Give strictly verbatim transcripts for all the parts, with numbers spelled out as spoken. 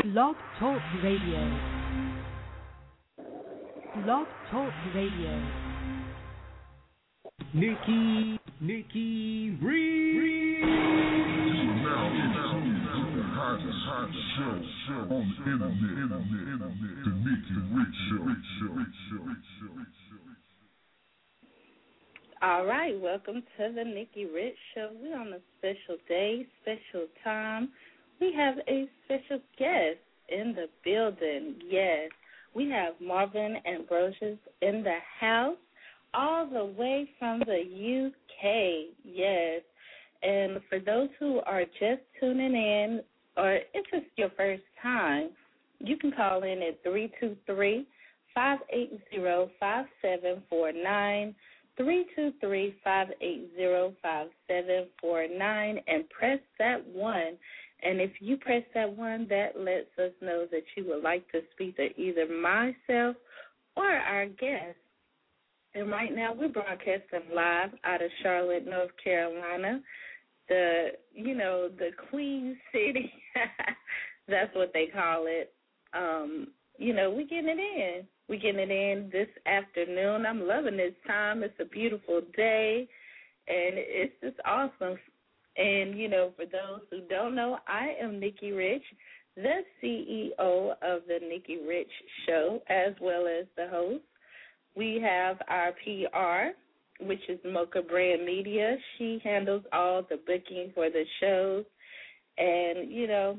Blog Talk Radio. Blog Talk Radio. Nikki, Nikki Reed. Now, now, the hottest, hottest show, show on the internet, internet, internet, the Nikki Rich Show, Show, Show, Show. All right, welcome to the Nikki Rich Show. We're on a special day, special time. We have a special guest in the building. Yes, we have Marvin Ambrosius in the house, all the way from the U K. Yes, and for those who are just tuning in, or it's just your first time, you can call in at three two three, five eight zero, five seven four nine. three two three, five eight zero, five seven four nine and press that one. And if you press that one, that lets us know that you would like to speak to either myself or our guest. And right now we're broadcasting live out of Charlotte, North Carolina, the, you know, the Queen City. That's what they call it. Um, you know, we're getting it in. We're getting it in this afternoon. I'm loving this time. It's a beautiful day, and it's just awesome. And, you know, for those who don't know, I am Nikki Rich, the C E O of the Nikki Rich Show, as well as the host. We have our P R, which is Mocha Brand Media. She handles all the booking for the shows. And, you know,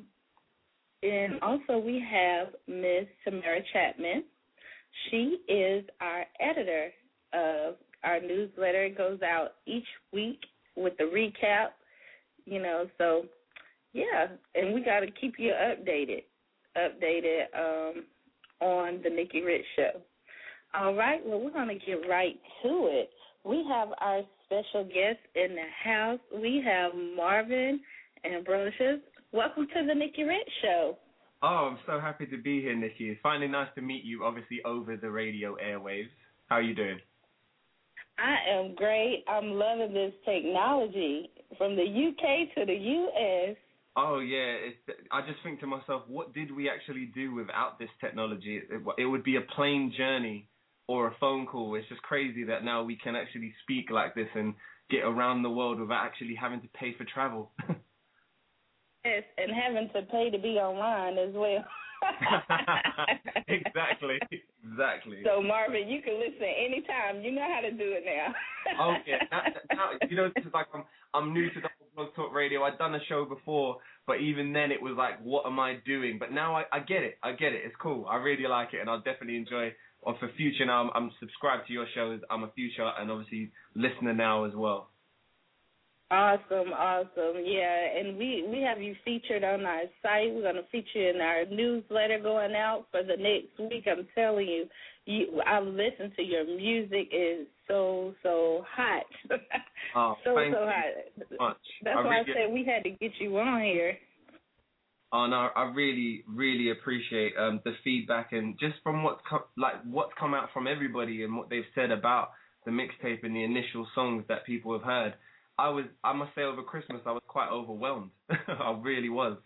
and also we have Miss Tamara Chapman. She is our editor of our newsletter. It goes out each week with the recap, you know, so, yeah, and we got to keep you updated, updated um, on the Nikki Rich Show. All right, well, we're going to get right to it. We have our special guest in the house. We have Marvin Ambrosius. Welcome to the Nikki Rich Show. Oh, I'm so happy to be here, Nikki. It's finally nice to meet you, obviously, over the radio airwaves. How are you doing? I am great. I'm loving this technology from the U K to the U S. Oh, yeah. It's, I just think to myself, what did we actually do without this technology? It, it would be a plane journey or a phone call. It's just crazy that now we can actually speak like this and get around the world without actually having to pay for travel. Yes, and having to pay to be online as well. Exactly, exactly. So, Marvin, you can listen anytime. You know how to do it now. Okay, now, now, you know, this is like I'm, I'm new to the whole Blog Talk Radio. I'd done a show before, but even then it was like, what am I doing? But now I, I get it. I get it. It's cool. I really like it, and I'll definitely enjoy it. Or for future now, I'm, I'm subscribed to your shows. I'm a future and obviously listener now as well. Awesome, awesome. Yeah, and we, we have you featured on our site. We're going to feature you in our newsletter going out for the next week. I'm telling you, you I've listened to your music. It's so, so hot. Oh, so, thank so you hot. so much. That's I why really, I said we had to get you on here. Oh, no, I really, really appreciate um, the feedback and just from what's, co- like, what's come out from everybody and what they've said about the mixtape and the initial songs that people have heard. I was, I must say, over Christmas, I was quite overwhelmed. I really was.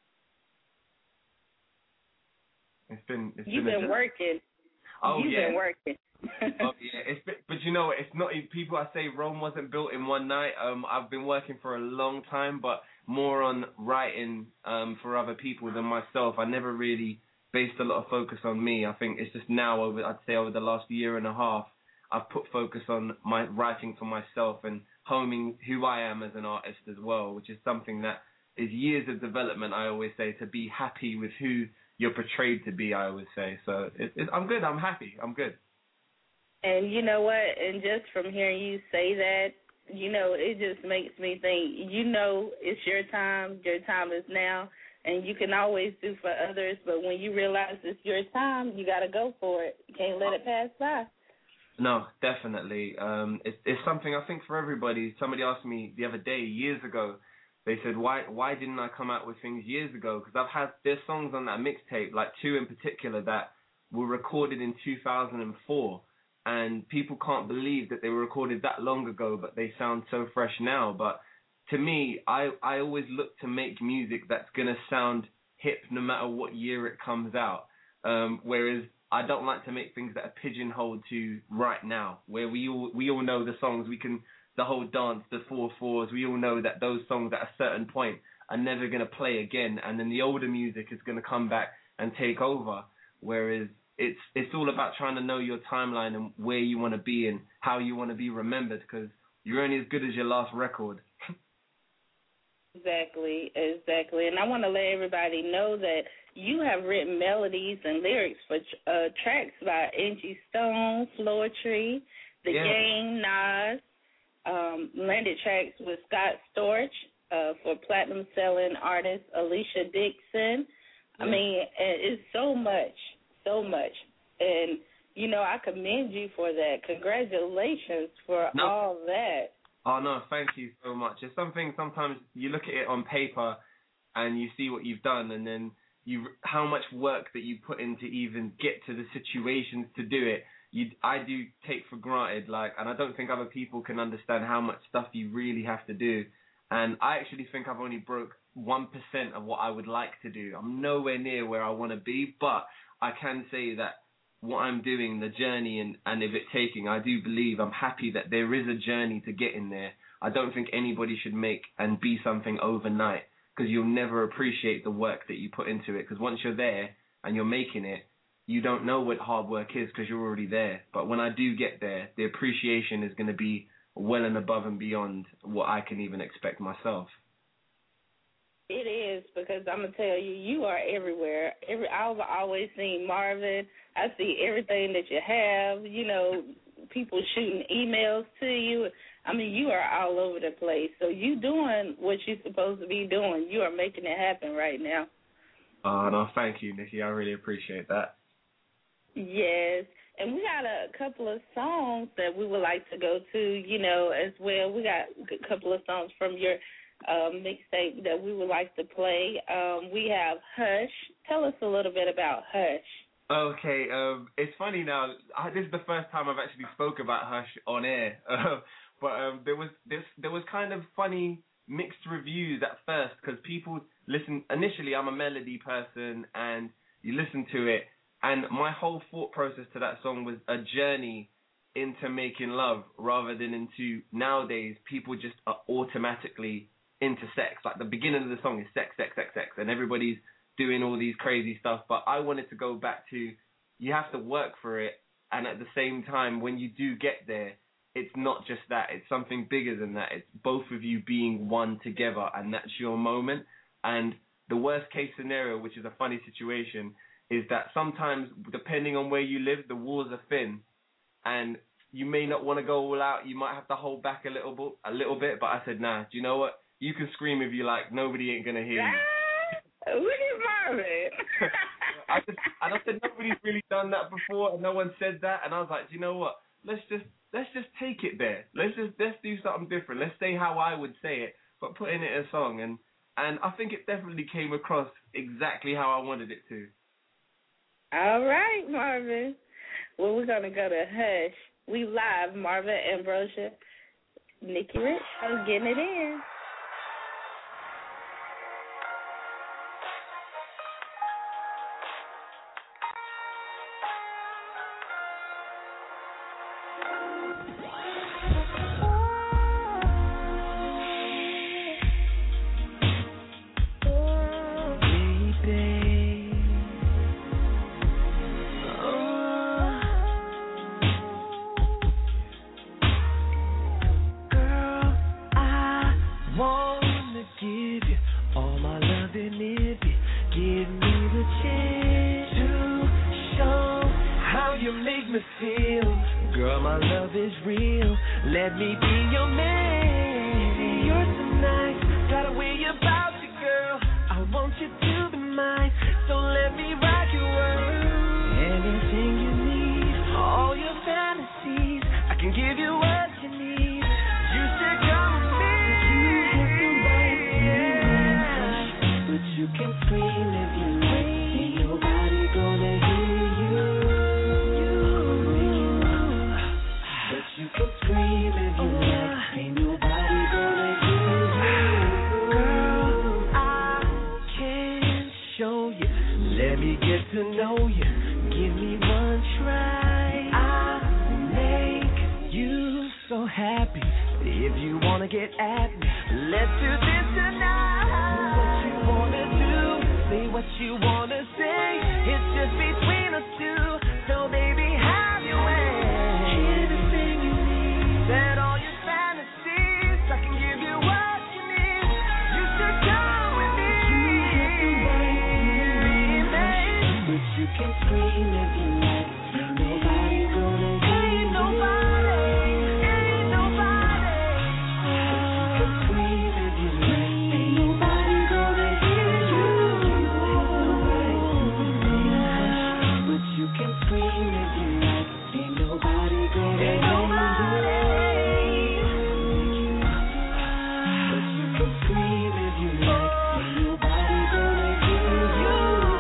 It's been, it's You've been, been a, working. Oh You've yeah. been working. Oh yeah. It's been, but you know, it's not. People I say Rome wasn't built in one night. Um, I've been working for a long time, but more on writing um for other people than myself. I never really based a lot of focus on me. I think it's just now over. I'd say over the last year and a half, I've put focus on my writing for myself and homing who I am as an artist as well, which is something that is years of development, I always say, to be happy with who you're portrayed to be, I always say. So it, it, I'm good. I'm happy. I'm good. And you know what? And just from hearing you say that, you know, it just makes me think, you know, it's your time. Your time is now. And you can always do for others. But when you realize it's your time, you got to go for it. You can't let it pass by. No, definitely. Um, it's, it's something I think for everybody. Somebody asked me the other day, years ago, they said, why why didn't I come out with things years ago? Because I've had, there's songs on that mixtape, like two in particular, that were recorded in two thousand four. And people can't believe that they were recorded that long ago, but they sound so fresh now. But to me, I, I always look to make music that's going to sound hip no matter what year it comes out. Um, whereas I don't like to make things that are pigeonholed to right now, where we all we all know the songs. We can the whole dance, the four fours. We all know that those songs at a certain point are never going to play again, and then the older music is going to come back and take over. Whereas it's it's all about trying to know your timeline and where you want to be and how you want to be remembered, because you're only as good as your last record. Exactly, exactly. And I want to let everybody know that you have written melodies and lyrics for uh, tracks by Angie Stone, Floetry, The Yeah. Game, Nas, um, landed tracks with Scott Storch uh, for platinum-selling artist Alicia Dixon. I Yeah. mean, it's so much, so much. And, you know, I commend you for that. Congratulations for No. all that. Oh, no, thank you so much. It's something sometimes you look at it on paper and you see what you've done, and then you how much work that you put in to even get to the situations to do it. You, I do take for granted, like, and I don't think other people can understand how much stuff you really have to do. And I actually think I've only broke one percent of what I would like to do. I'm nowhere near where I want to be, but I can say that what I'm doing, the journey and, and if it taking, I do believe I'm happy that there is a journey to get in there. I don't think anybody should make and be something overnight, because you'll never appreciate the work that you put into it. Because once you're there and you're making it, you don't know what hard work is because you're already there. But when I do get there, the appreciation is going to be well and above and beyond what I can even expect myself. It is, because I'm going to tell you, you are everywhere. Every I've always seen Marvin. I see everything that you have, you know, people shooting emails to you. I mean, you are all over the place. So you doing what you're supposed to be doing. You are making it happen right now. Oh, no, thank you, Nikki. I really appreciate that. Yes. And we got a couple of songs that we would like to go to, you know, as well. We got a couple of songs from your um, mixtape that we would like to play. Um, we have Hush. Tell us a little bit about Hush. Okay, um, it's funny now. I, this is the first time I've actually spoke about Hush on air, uh, but um, there was this, there was kind of funny mixed reviews at first, because people listen. Initially, I'm a melody person, and you listen to it, and my whole thought process to that song was a journey into making love, rather than into nowadays people just are automatically into sex. Like the beginning of the song is sex, sex, sex, sex, and everybody's doing all these crazy stuff. But I wanted to go back to, you have to work for it, and at the same time, when you do get there, it's not just that, it's something bigger than that. It's both of you being one together, and that's your moment. And the worst case scenario, which is a funny situation, is that sometimes, depending on where you live, the walls are thin, and you may not want to go all out. You might have to hold back a little bit, a little bit. But I said, nah, do you know what? You can scream if you like. Nobody ain't gonna hear you. Look at Marvin. I just, and I said nobody's really done that before, and no one said that. And I was like, do you know what? Let's just let's just take it there. Let's just let's do something different. Let's say how I would say it, but put in it a song. And and I think it definitely came across exactly how I wanted it to. All right, Marvin. Well, we're gonna go to Hush. We live, Marvin Ambrosia, Nikki Rich. I'm getting it in. Show me get to know you. Give me one try. I'll make you so happy. If you wanna get at me, let's do this tonight. Do what you wanna do, say what you wanna say. It's just between us two. So baby, have your way. Anything you need, set all your fantasies. I can give you what you need. You should come with me. But you can scream if you like. Ain't nobody gonna hear you. Ain't nobody, ain't nobody. But you can scream if you like. Ain't nobody gonna hear you. But you can scream if you like. Ain't nobody gonna hear you. But you can scream if you like. Ain't nobody gonna hear you.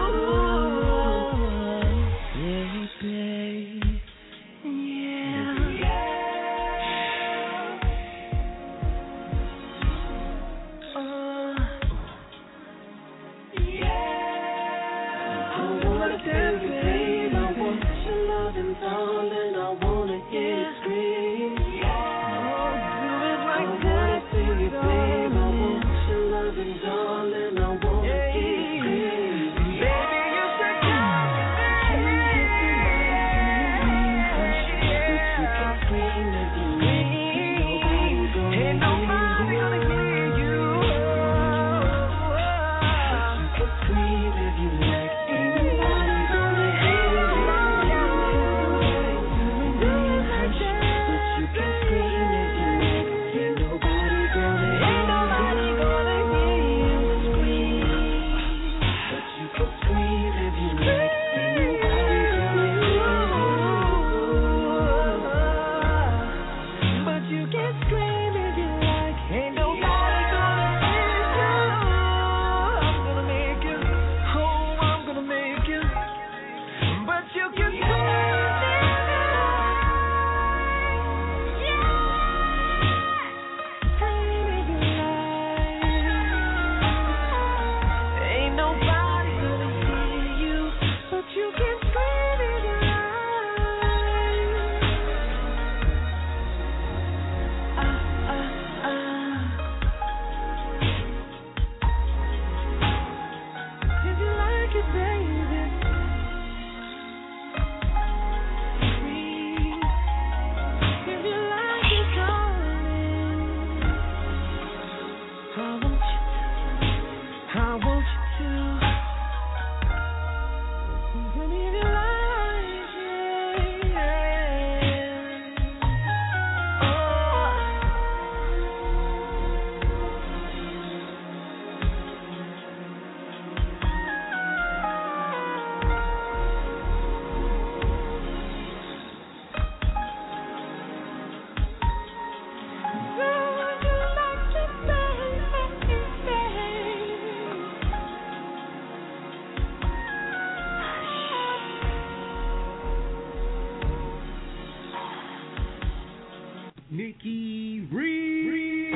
Nikki Reed.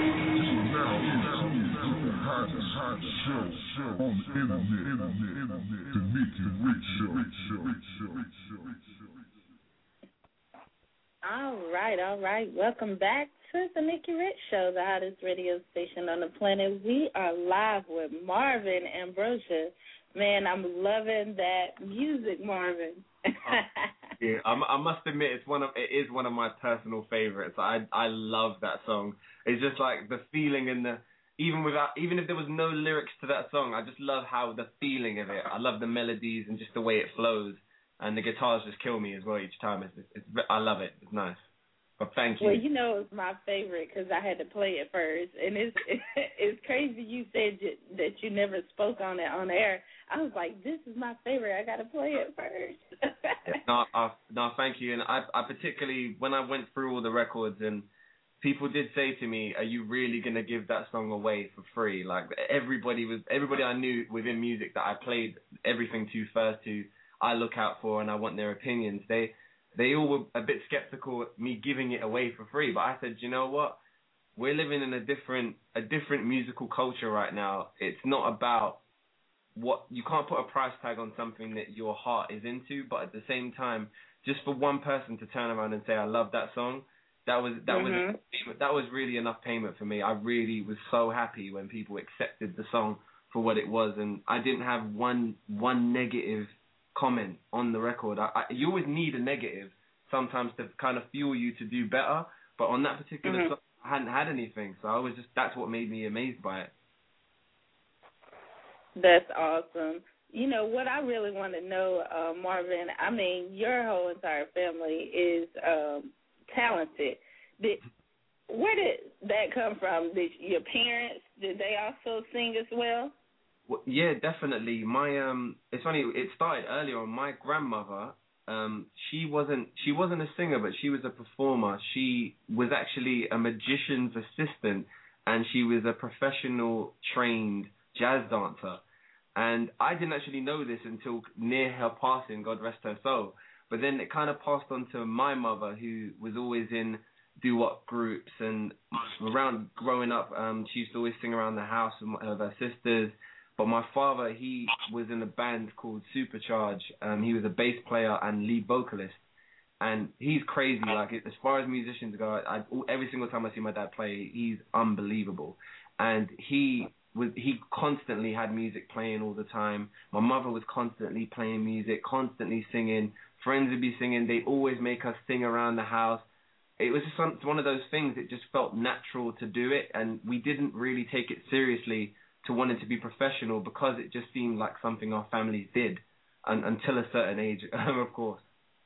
Now it's the hottest, hottest show, show on the internet, internet, internet. The Nikki Reed Show, show, show, show. All right, all right. Welcome back to the Nikki Rich Show, the hottest radio station on the planet. We are live with Marvin Ambrosia. Man, I'm loving that music, Marvin. Yeah, I, I must admit it's one of it is one of my personal favorites. I I love that song. It's just like the feeling and the even without even if there was no lyrics to that song, I just love how the feeling of it. I love the melodies and just the way it flows, and the guitars just kill me as well each time. It's, it's, it's I love it. It's nice. But thank you. Well, you know, it's my favorite because I had to play it first, and it's it's crazy. You said that you never spoke on it on air. I was like, this is my favorite. I got to play it first. no, uh, no, thank you. And I, I particularly when I went through all the records, and people did say to me, "Are you really gonna give that song away for free?" Like everybody was, everybody I knew within music that I played everything to first to, I look out for, and I want their opinions. They. They all were a bit skeptical of me giving it away for free, but I said, you know what? We're living in a different a different musical culture right now. It's not about what you can't put a price tag on something that your heart is into, but at the same time, just for one person to turn around and say, I love that song, that was that mm-hmm. was that was really enough payment for me. I really was so happy when people accepted the song for what it was, and I didn't have one one negative comment on the record. I, I, you always need a negative sometimes to kind of fuel you to do better, but on that particular mm-hmm. song, I hadn't had anything, so I was just that's what made me amazed by it. That's awesome. You know, what I really want to know, uh, Marvin, I mean, your whole entire family is um, talented. Did, where did that come from? Did your parents, did they also sing as well? Well, yeah, definitely. My um, it's funny. It started earlier on. My grandmother, um, she wasn't she wasn't a singer, but she was a performer. She was actually a magician's assistant, and she was a professional trained jazz dancer. And I didn't actually know this until near her passing, God rest her soul. But then it kind of passed on to my mother, who was always in doo-wop groups, and around growing up, um, she used to always sing around the house with her sisters. But my father, he was in a band called Supercharge. Um, he was a bass player and lead vocalist. And he's crazy. Like, as far as musicians go, I, I, every single time I see my dad play, he's unbelievable. And he was he constantly had music playing all the time. My mother was constantly playing music, constantly singing. Friends would be singing. They'd always make us sing around the house. It was just one of those things. It just felt natural to do it, and we didn't really take it seriously to wanting to be professional because it just seemed like something our families did un- until a certain age, of course.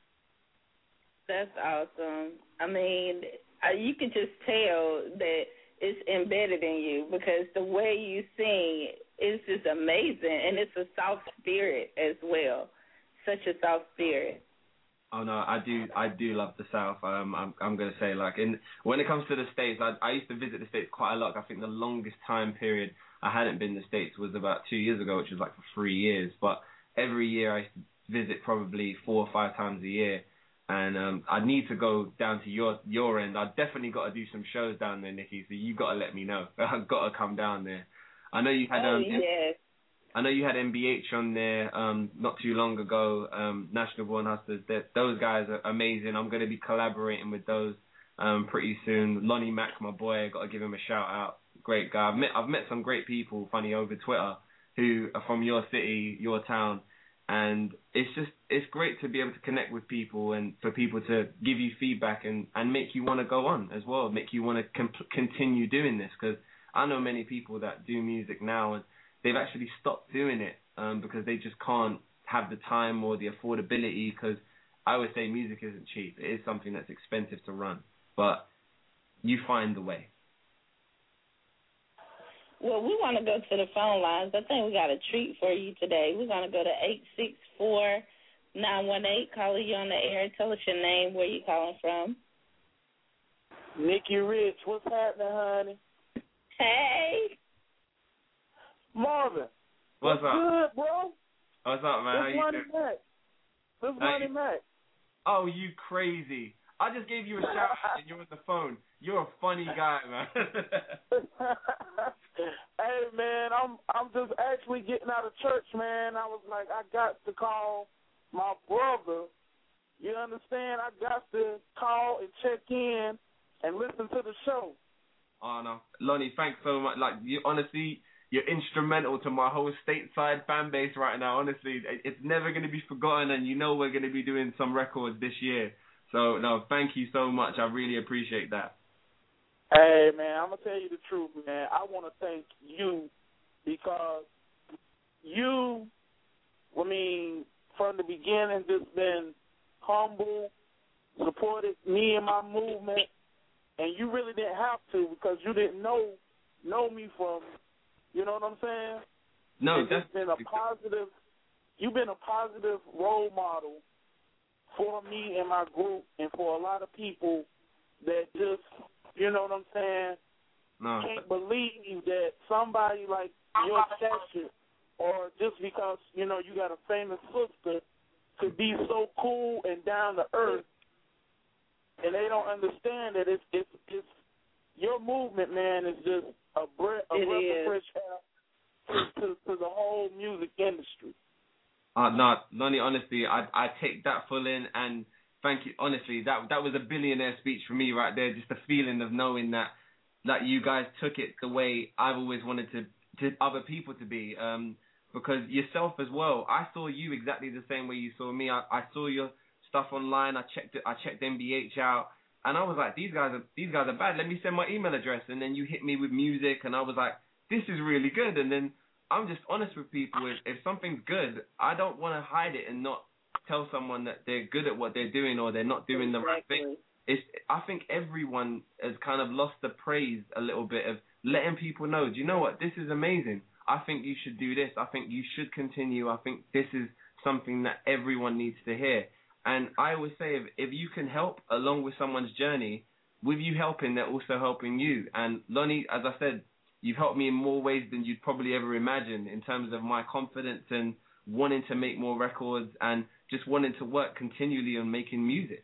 That's awesome. I mean, you could just tell that it's embedded in you because the way you sing is just amazing, and it's a soft spirit as well. Such a soft spirit. Oh no, I do, I do love the South. Um, I'm, I'm gonna say, like, in when it comes to the States, I, I used to visit the States quite a lot. I think the longest time period I hadn't been to the States was about two years ago, which was like for three years. But every year I used to visit probably four or five times a year. And um, I need to go down to your your end. I definitely got to do some shows down there, Nikki. So you got to let me know. I've got to come down there. I know you had oh, um, yes. I know you had M B H on there um, not too long ago. Um, National Born Hustlers. Those guys are amazing. I'm going to be collaborating with those um, pretty soon. Lonnie Mack, my boy, got to give him a shout out. Great guy. I've met I've met some great people, funny over Twitter, who are from your city, your town. And it's just, it's great to be able to connect with people and for people to give you feedback and, and make you want to go on as well, make you want to comp- continue doing this. Because I know many people that do music now and they've actually stopped doing it um, because they just can't have the time or the affordability, because I always say music isn't cheap. It is something that's expensive to run. But you find the way. Well, we want to go to the phone lines. I think we got a treat for you today. We're going to go to eight six four, nine one eight. Calling you on the air. Tell us your name, where you calling from. Nikki Rich, what's happening, honey? Hey. Marvin. What's, what's up? good, bro? What's up, man? This Money Mac. This Money Mac. Oh, you crazy. I just gave you a shout out and you're on the phone. You're a funny guy, man. Hey, man, I'm I'm just actually getting out of church, man. I was like, I got to call my brother. You understand? I got to call and check in and listen to the show. Oh, no. Lonnie, thanks so much. Like, you honestly, you're instrumental to my whole stateside fan base right now. Honestly, it's never going to be forgotten, and you know we're going to be doing some records this year. So, no, thank you so much. I really appreciate that. Hey, man, I'm going to tell you the truth, man. I want to thank you because you, I mean, from the beginning, just been humble, supported me and my movement, and you really didn't have to because you didn't know know me from, you know what I'm saying? No, it's that's been a positive, you've been a positive role model for me and my group and for a lot of people that just, you know what I'm saying, no. can't believe that somebody like your stature, or just because, you know, you got a famous sister, could be so cool and down to earth, and they don't understand that it's it's, it's your movement, man, is just a breath, a breath of fresh air to, to, to the whole music industry. Uh, no, Lonnie, honestly, I I take that full in, and thank you. Honestly, that that was a billionaire speech for me right there. Just the feeling of knowing that that you guys took it the way I've always wanted to to other people to be. Um, because yourself as well, I saw you exactly the same way you saw me. I, I saw your stuff online. I checked it. I checked M B H out, and I was like, these guys are these guys are bad. Let me send my email address, and then you hit me with music, and I was like, this is really good. And then I'm just honest with people. If, if something's good, I don't want to hide it and not tell someone that they're good at what they're doing or they're not doing exactly. the right thing. It's, I think everyone has kind of lost the praise a little bit of letting people know, do you know what, this is amazing. I think you should do this. I think you should continue. I think this is something that everyone needs to hear. And I always say, if, if you can help along with someone's journey, with you helping, they're also helping you. And Lonnie, as I said, you've helped me in more ways than you'd probably ever imagine in terms of my confidence and wanting to make more records and just wanting to work continually on making music.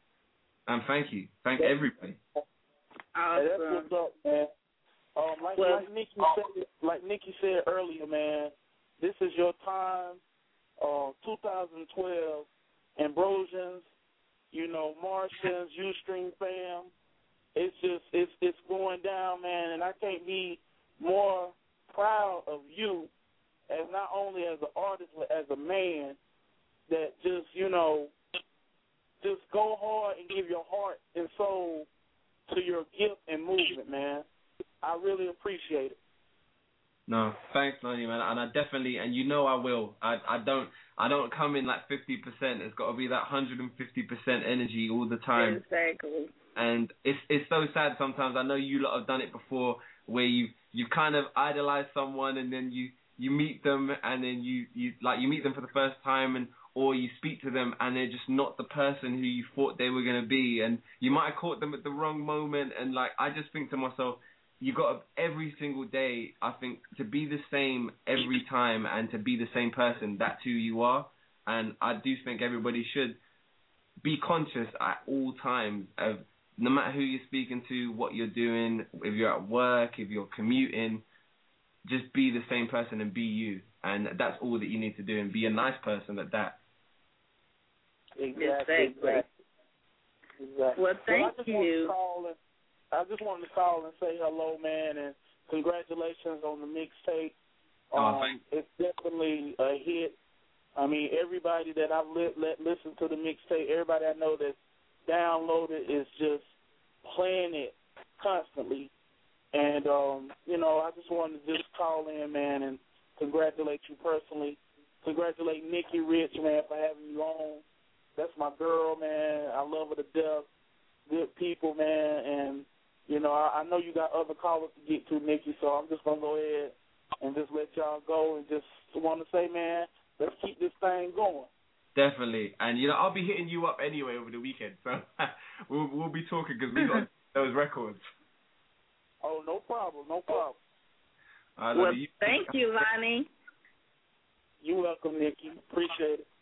And thank you. Thank yeah. everybody. Awesome. Hey, that's what's up, man. Um, like, well, like Nikki said, like Nikki said earlier, man, this is your time. Uh, two thousand twelve, Ambrosians, you know, Martians, Ustream fam. It's just it's it's going down, man, and I can't be more proud of you as not only as an artist but as a man that just, you know, just go hard and give your heart and soul to your gift and movement, man. I really appreciate it. No, thanks, Lonnie, man, and I definitely, and you know I will. I I don't I don't come in like fifty percent. It's got to be that one hundred fifty percent energy all the time. Exactly. And it's it's so sad sometimes. I know you lot have done it before, where you you kind of idolize someone and then you, you meet them and then you, you like you meet them for the first time and or you speak to them and they're just not the person who you thought they were gonna be, and you might have caught them at the wrong moment. And like I just think to myself, you got to, every single day, I think, to be the same every time and to be the same person. That's who you are. And I do think everybody should be conscious at all times of, no matter who you're speaking to, what you're doing, if you're at work, if you're commuting, just be the same person and be you. And that's all that you need to do, and be a nice person at that. Exactly. Exactly. Exactly. Well, thank so I just you. Want to call and, I just wanted to call and say hello, man, and congratulations on the mixtape. Um, oh, it's definitely a hit. I mean, everybody that I've let, let listen to the mixtape, everybody I know that's downloaded is just playing it constantly. And, um, you know, I just wanted to just call in, man, and congratulate you personally. Congratulate Nikki Rich, man, for having you on. That's my girl, man. I love her to death. Good people, man. And, you know, I, I know you got other callers to get to, Nikki, so I'm just going to go ahead and just let y'all go and just want to say, man, let's keep this thing going. Definitely. And, you know, I'll be hitting you up anyway over the weekend, so we'll, we'll be talking because we got those records. Oh, no problem, no problem. Uh, well, you. thank you, Lonnie. You're welcome, Nikki. Appreciate it.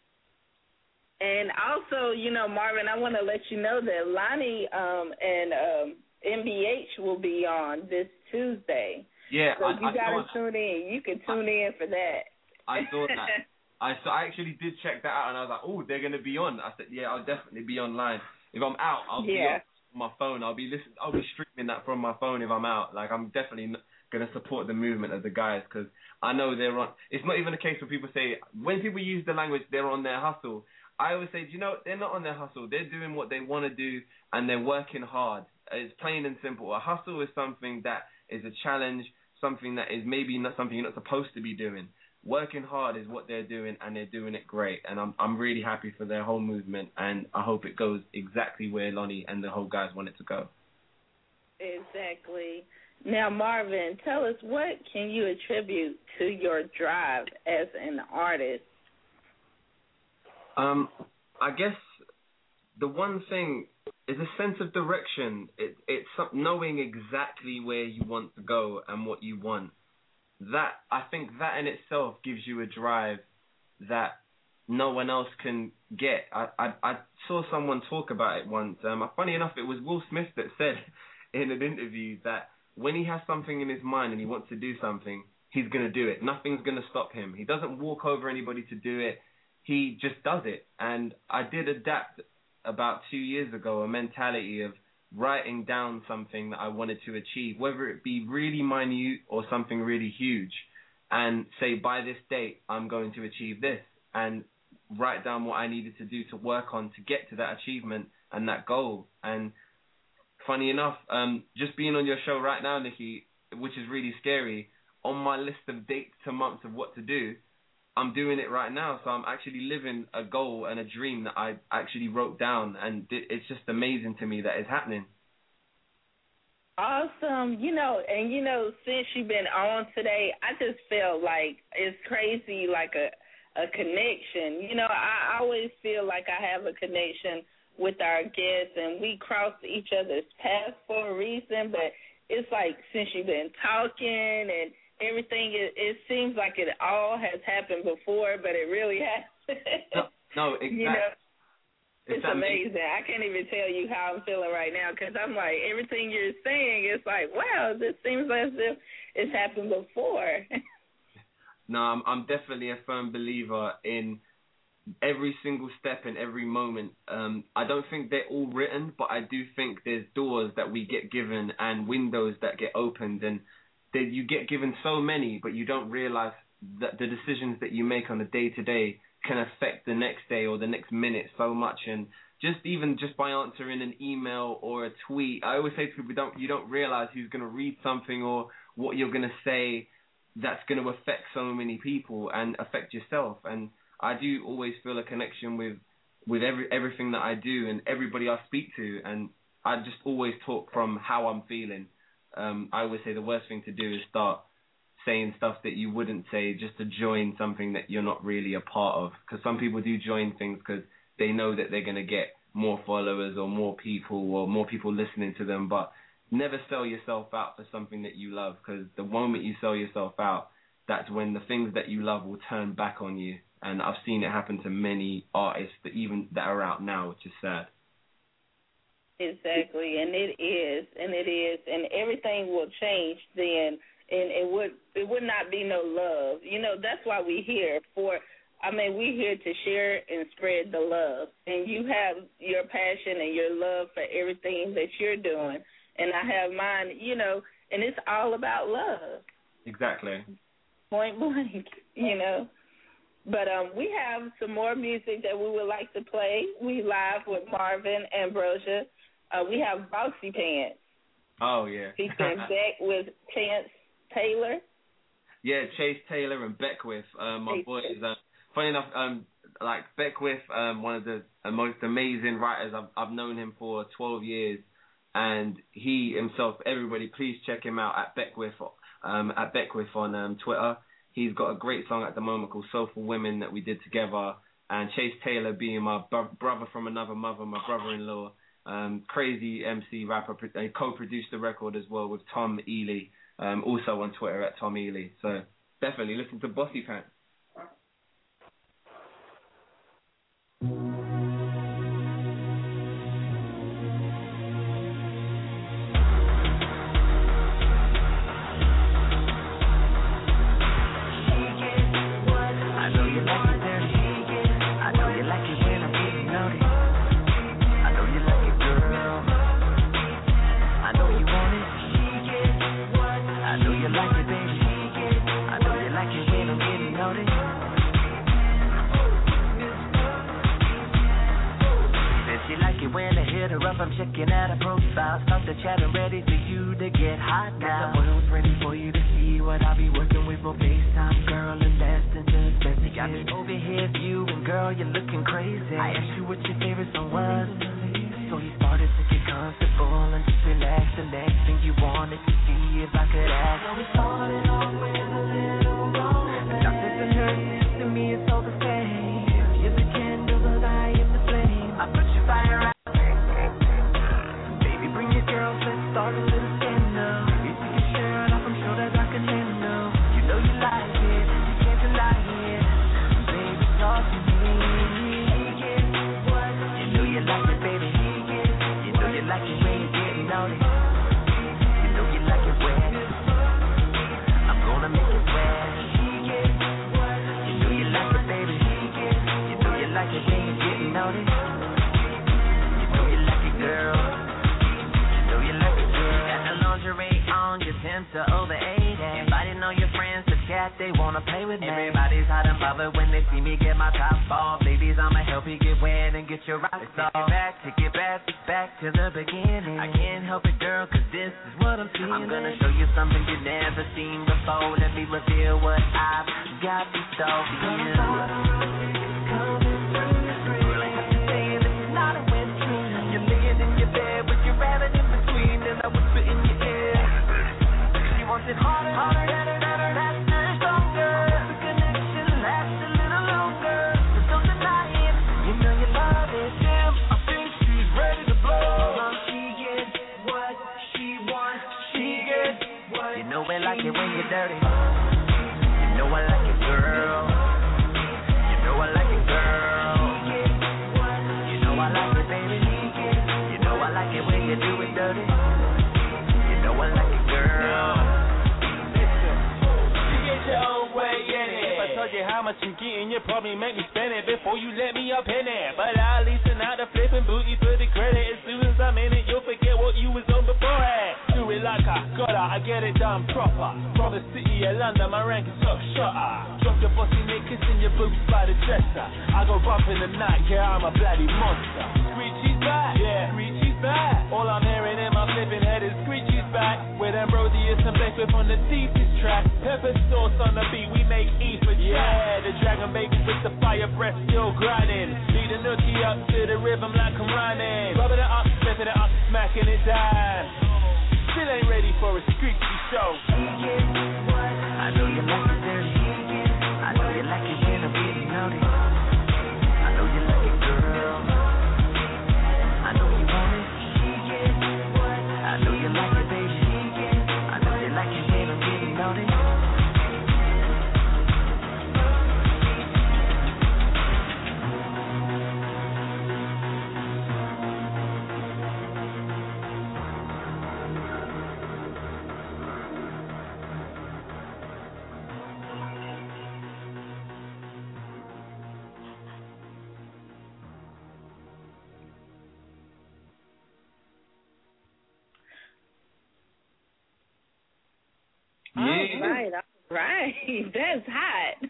And also, you know, Marvin, I want to let you know that Lonnie um, and um, M B H will be on this Tuesday. Yeah, so I, you I got to saw tune in. You can tune I, in for that. I saw that. I saw, I actually did check that out, and I was like, oh, they're going to be on. I said, yeah, I'll definitely be online. If I'm out, I'll yeah. be on my phone. I'll be listen, I'll be streaming that from my phone if I'm out. Like, I'm definitely going to support the movement of the guys because I know they're on. It's not even a case where people say, when people use the language, they're on their hustle. I always say, do you know, they're not on their hustle. They're doing what they want to do, and they're working hard. It's plain and simple. A hustle is something that is a challenge, something that is maybe not something you're not supposed to be doing. Working hard is what they're doing, and they're doing it great. And I'm I'm really happy for their whole movement, and I hope it goes exactly where Lonnie and the whole guys want it to go. Exactly. Now, Marvin, tell us, what can you attribute to your drive as an artist? Um, I guess the one thing is a sense of direction. It, it's knowing exactly where you want to go and what you want. That, I think that in itself gives you a drive that no one else can get. I, I, I saw someone talk about it once. Um, funny enough, it was Will Smith that said in an interview that when he has something in his mind and he wants to do something, he's going to do it. Nothing's going to stop him. He doesn't walk over anybody to do it. He just does it. And I did adapt about two years ago a mentality of writing down something that I wanted to achieve, whether it be really minute or something really huge, and say, by this date, I'm going to achieve this, and write down what I needed to do to work on to get to that achievement and that goal. And funny enough, um, just being on your show right now, Nikki, which is really scary, on my list of dates to months of what to do, I'm doing it right now. So I'm actually living a goal and a dream that I actually wrote down, and it's just amazing to me that it's happening. Awesome. You know, and you know, since you've been on today, I just felt like it's crazy, like a, a connection. You know, I always feel like I have a connection with our guests, and we cross each other's paths for a reason, but it's like since you've been talking and everything, it, it seems like it all has happened before, but it really has. no, no, exactly. You know, it's, it's amazing. I can't even tell you how I'm feeling right now, because I'm like, everything you're saying, it's like, wow, this seems as if it's happened before. No, I'm, I'm definitely a firm believer in every single step and every moment. Um, I don't think they're all written, but I do think there's doors that we get given and windows that get opened, and that you get given so many, but you don't realize that the decisions that you make on a day-to-day can affect the next day or the next minute so much. And just even just by answering an email or a tweet, I always say to people, don't you don't realize who's going to read something or what you're going to say that's going to affect so many people and affect yourself. And I do always feel a connection with with every everything that I do and everybody I speak to, and I just always talk from how I'm feeling. Um, I always say the worst thing to do is start saying stuff that you wouldn't say just to join something that you're not really a part of. Because some people do join things because they know that they're going to get more followers or more people or more people listening to them. But never sell yourself out for something that you love, because the moment you sell yourself out, that's when the things that you love will turn back on you. And I've seen it happen to many artists that even that are out now, which is sad. Exactly, and it is, and it is, and everything will change then, and it would it would not be no love. You know, that's why we're here for. I mean, we're here to share and spread the love, and you have your passion and your love for everything that you're doing, and I have mine. You know, and it's all about love. Exactly. Point blank. You know. But um, we have some more music that we would like to play. We live with Marvin Ambrosia. Uh, we have Boxy Pants. Oh, yeah. Featuring Beck with Chance Taylor. Yeah, Chase Taylor and Beckwith, uh, my Chase. boys. Uh, funny enough, um, like Beckwith, um, one of the uh, most amazing writers. I've, I've known him for twelve years, and he himself, everybody, please check him out at Beckwith, um, at Beckwith on um, Twitter. He's got a great song at the moment called Soulful Women that we did together. And Chase Taylor being my bro- brother from another mother, my brother-in-law, um, crazy M C rapper, they co-produced the record as well with Tom Ely, um, also on Twitter at Tom Ely. So definitely listen to Bossy Pants. I'm checking out a profile, start the chat and ready for you to get hot now. The world's ready for you to see what I'll be working with for FaceTime, girl, and that's in just messages. Got me over here viewing, girl, you're looking crazy. I asked you what your favorite song was, so you started to get comfortable and just relax. The next thing you wanted to see if I could ask. So we started off with a little romance. The doctors and nurses to me it's all the same. You're the candle, but I am the flame. I put your fire out. Start a little scandal. If you can share it off, I'm sure that I can handle. You know you like it, you can't deny it. Baby, talk to me. You know you like it, baby. You know you like it when you're getting on it. You know you like it wet. I'm gonna make it wet. to over eighty. Inviting all your friends to chat, they wanna play with me. Everybody's hot and bothered when they see me get my top off. Ladies, I'ma help you get wet and get your rocks off. Take it back, take it back, back to the beginning. I can't help it, girl, cause this is what I'm feeling. I'm gonna show you something you've never seen before. Let me reveal what I've got in store for you. Coming through the street. Girl, I have to say this is not a wet dream. You're laying in your bed with your rabbit in between, and I whisper in your ear. She wants it harder, harder, better, better, faster, stronger. The connection lasts a little longer. So don't deny it. You know you love it. Damn, I think she's ready to blow. She gets what she wants. She gets what you know we like it when you're dirty. You know I like it, girl. You know I like it, girl. You know I like it, baby. You know I like it when you do it dirty. You know I like it, girl. You get your own way in it. If I told you how much I'm getting, you'd probably make me spend it before you let me up in it. But I'll listen out the flipping booty for the credit. As soon as I'm in it, you'll forget what you was on beforehand. Do it like I gotta, I get it done proper. From the city of London, my rank is top shotter. Drop your bossy neck, kissing your boots by the dresser. I go bump in the night, yeah, I'm a bloody monster. Screechy's back, yeah, Screechy's back. All I'm hearing in my flipping head is Screechy's back. With Ambrosius and Blake on the deepest track. Pepper sauce on the beat, we make E for yeah. The dragon baby with the fire breath still grinding. Lead a nookie up to the rhythm like I'm running. Rubbing it up, stepping it up, smacking it down. Still ain't ready for a Screechy show. I know you like it dirty. I know you like it when I'm getting naughty. I know you like it, girl. I know you want it. I know you like it, baby. I know you like it when I'm getting naughty. Yeah. All right, all right. That's hot.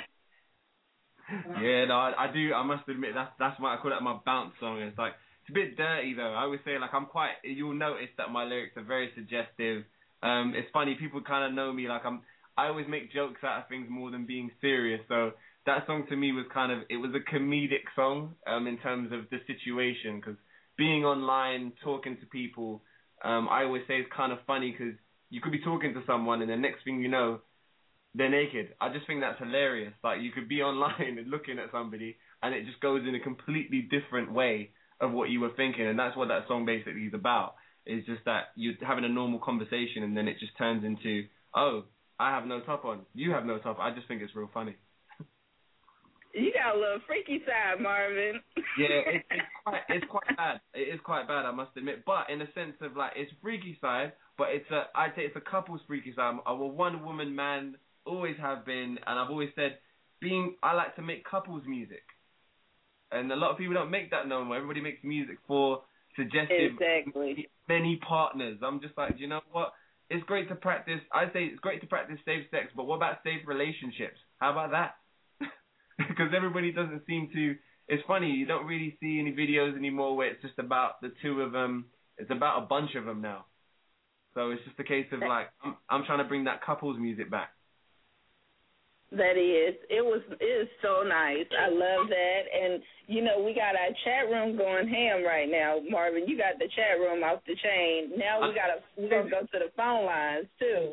Yeah, no, I, I do. I must admit that's that's why I call it my bounce song. It's like it's a bit dirty though. I always say like I'm quite. You'll notice that my lyrics are very suggestive. Um, it's funny, people kind of know me like I'm. I always make jokes out of things more than being serious. So that song to me was kind of it was a comedic song um, in terms of the situation because being online talking to people, um, I always say it's kind of funny because you could be talking to someone and the next thing you know, they're naked. I just think that's hilarious. Like, you could be online and looking at somebody and it just goes in a completely different way of what you were thinking. And that's what that song basically is about. It's just that you're having a normal conversation and then it just turns into, oh, I have no top on. You have no top. I just think it's real funny. You got a little freaky side, Marvin. Yeah, it, it's quite it's quite bad. It is quite bad, I must admit. But in a sense of like, it's freaky side, but it's a I'd say it's a couple's freaky side. I'm a one woman man, always have been, and I've always said, being I like to make couples music, and a lot of people don't make that no more. Everybody makes music for suggestive exactly many partners. I'm just like, you know what? It's great to practice. I say it's great to practice safe sex, but what about safe relationships? How about that? Because everybody doesn't seem to. It's funny, you don't really see any videos anymore where it's just about the two of them. It's about a bunch of them now. So it's just a case of like, I'm, I'm trying to bring that couples music back. That is. It was it is so nice. I love that. And, you know, we got our chat room going ham right now, Marvin. You got the chat room off the chain. Now we got to we're going to go to the phone lines, too.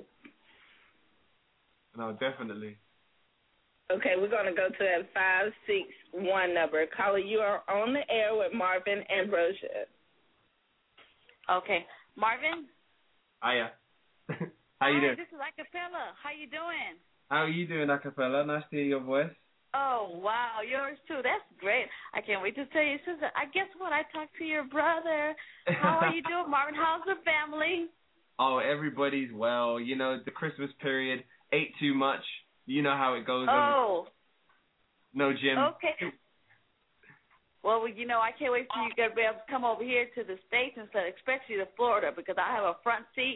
No, definitely. Okay, we're going to go to that five six one number. Caller, you are on the air with Marvin Ambrosia. Okay. Marvin? Hiya. How you Hi, doing? This is Acapella. How you doing? How are you doing, Acapella? Nice to hear your voice. Oh, wow. Yours, too. That's great. I can't wait to tell you, sister. I guess what? I talked to your brother. How are you doing, Marvin? How's the family? Oh, everybody's well. You know, the Christmas period, ate too much. You know how it goes. Oh. No gym. Okay. Well, you know, I can't wait for you to be able to come over here to the States instead, especially to Florida, because I have a front seat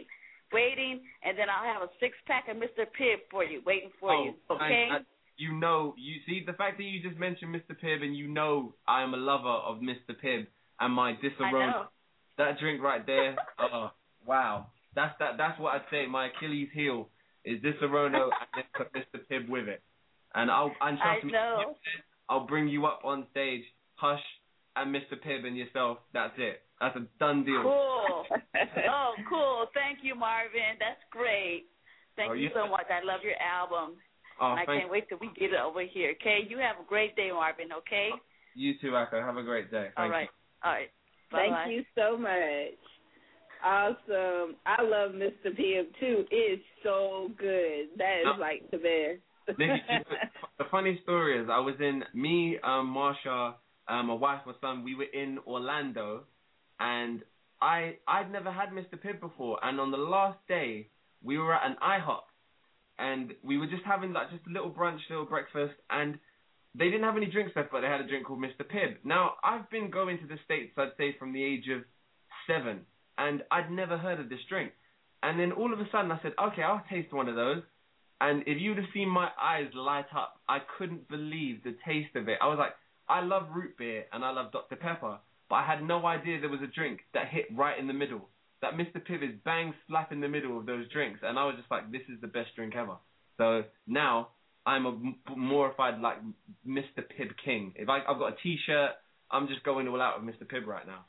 waiting, and then I'll have a six-pack of Mister Pibb for you, waiting for oh, you, okay? I, I, you know, you see, the fact that you just mentioned Mister Pibb and you know I am a lover of Mister Pibb and my Disaronno. That drink right there, oh, wow. That's that. That's what I'd say. My Achilles heel is Disaronno and then put Mister Pibb with it. And I'll, and trust I me, know. I'll bring you up on stage, Hush and Mister Pibb and yourself. That's it. That's a done deal. Cool. Oh, cool. Thank you, Marvin. That's great. Thank oh, you so much. I love your album. Oh, and I can't wait till we get it over here. Okay? You have a great day, Marvin, okay? You too, Akko. Have a great day. Thank All right. You. All right. Bye-bye. Thank you so much. Awesome. I love Mister Pibb, too. It's so good. That is, no. like, the best. Nikki, the funny story is I was in, me, um, Marsha, um, my wife, my son, we were in Orlando, and I, I'd never had Mister Pibb before, and on the last day, we were at an IHOP, and we were just having like just a little brunch, little breakfast, and they didn't have any drinks left, but they had a drink called Mister Pibb. Now, I've been going to the States, I'd say, from the age of seven, and I'd never heard of this drink. And then all of a sudden, I said, okay, I'll taste one of those. And if you'd have seen my eyes light up, I couldn't believe the taste of it. I was like, I love root beer, and I love Doctor Pepper, but I had no idea there was a drink that hit right in the middle. That Mister Pibb is bang slap in the middle of those drinks, and I was just like, this is the best drink ever. So now I'm a glorified like Mister Pibb king. If I, I've got a T-shirt, I'm just going all out with Mister Pibb right now.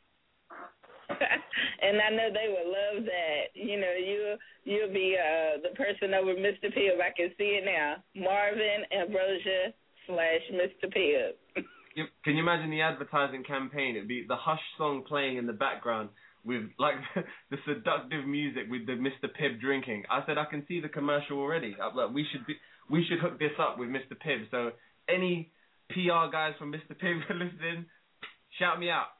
And I know they would love that. You know, you you'll be uh, the person over Mister Pibb. I can see it now. Marvin Ambrosia slash Mister Pibb. Can you imagine the advertising campaign? It'd be the Hush song playing in the background with like the seductive music with the Mister Pibb drinking. I said I can see the commercial already. I'm like, we should be, we should hook this up with Mister Pibb. So any P R guys from Mister Pibb listening, shout me out.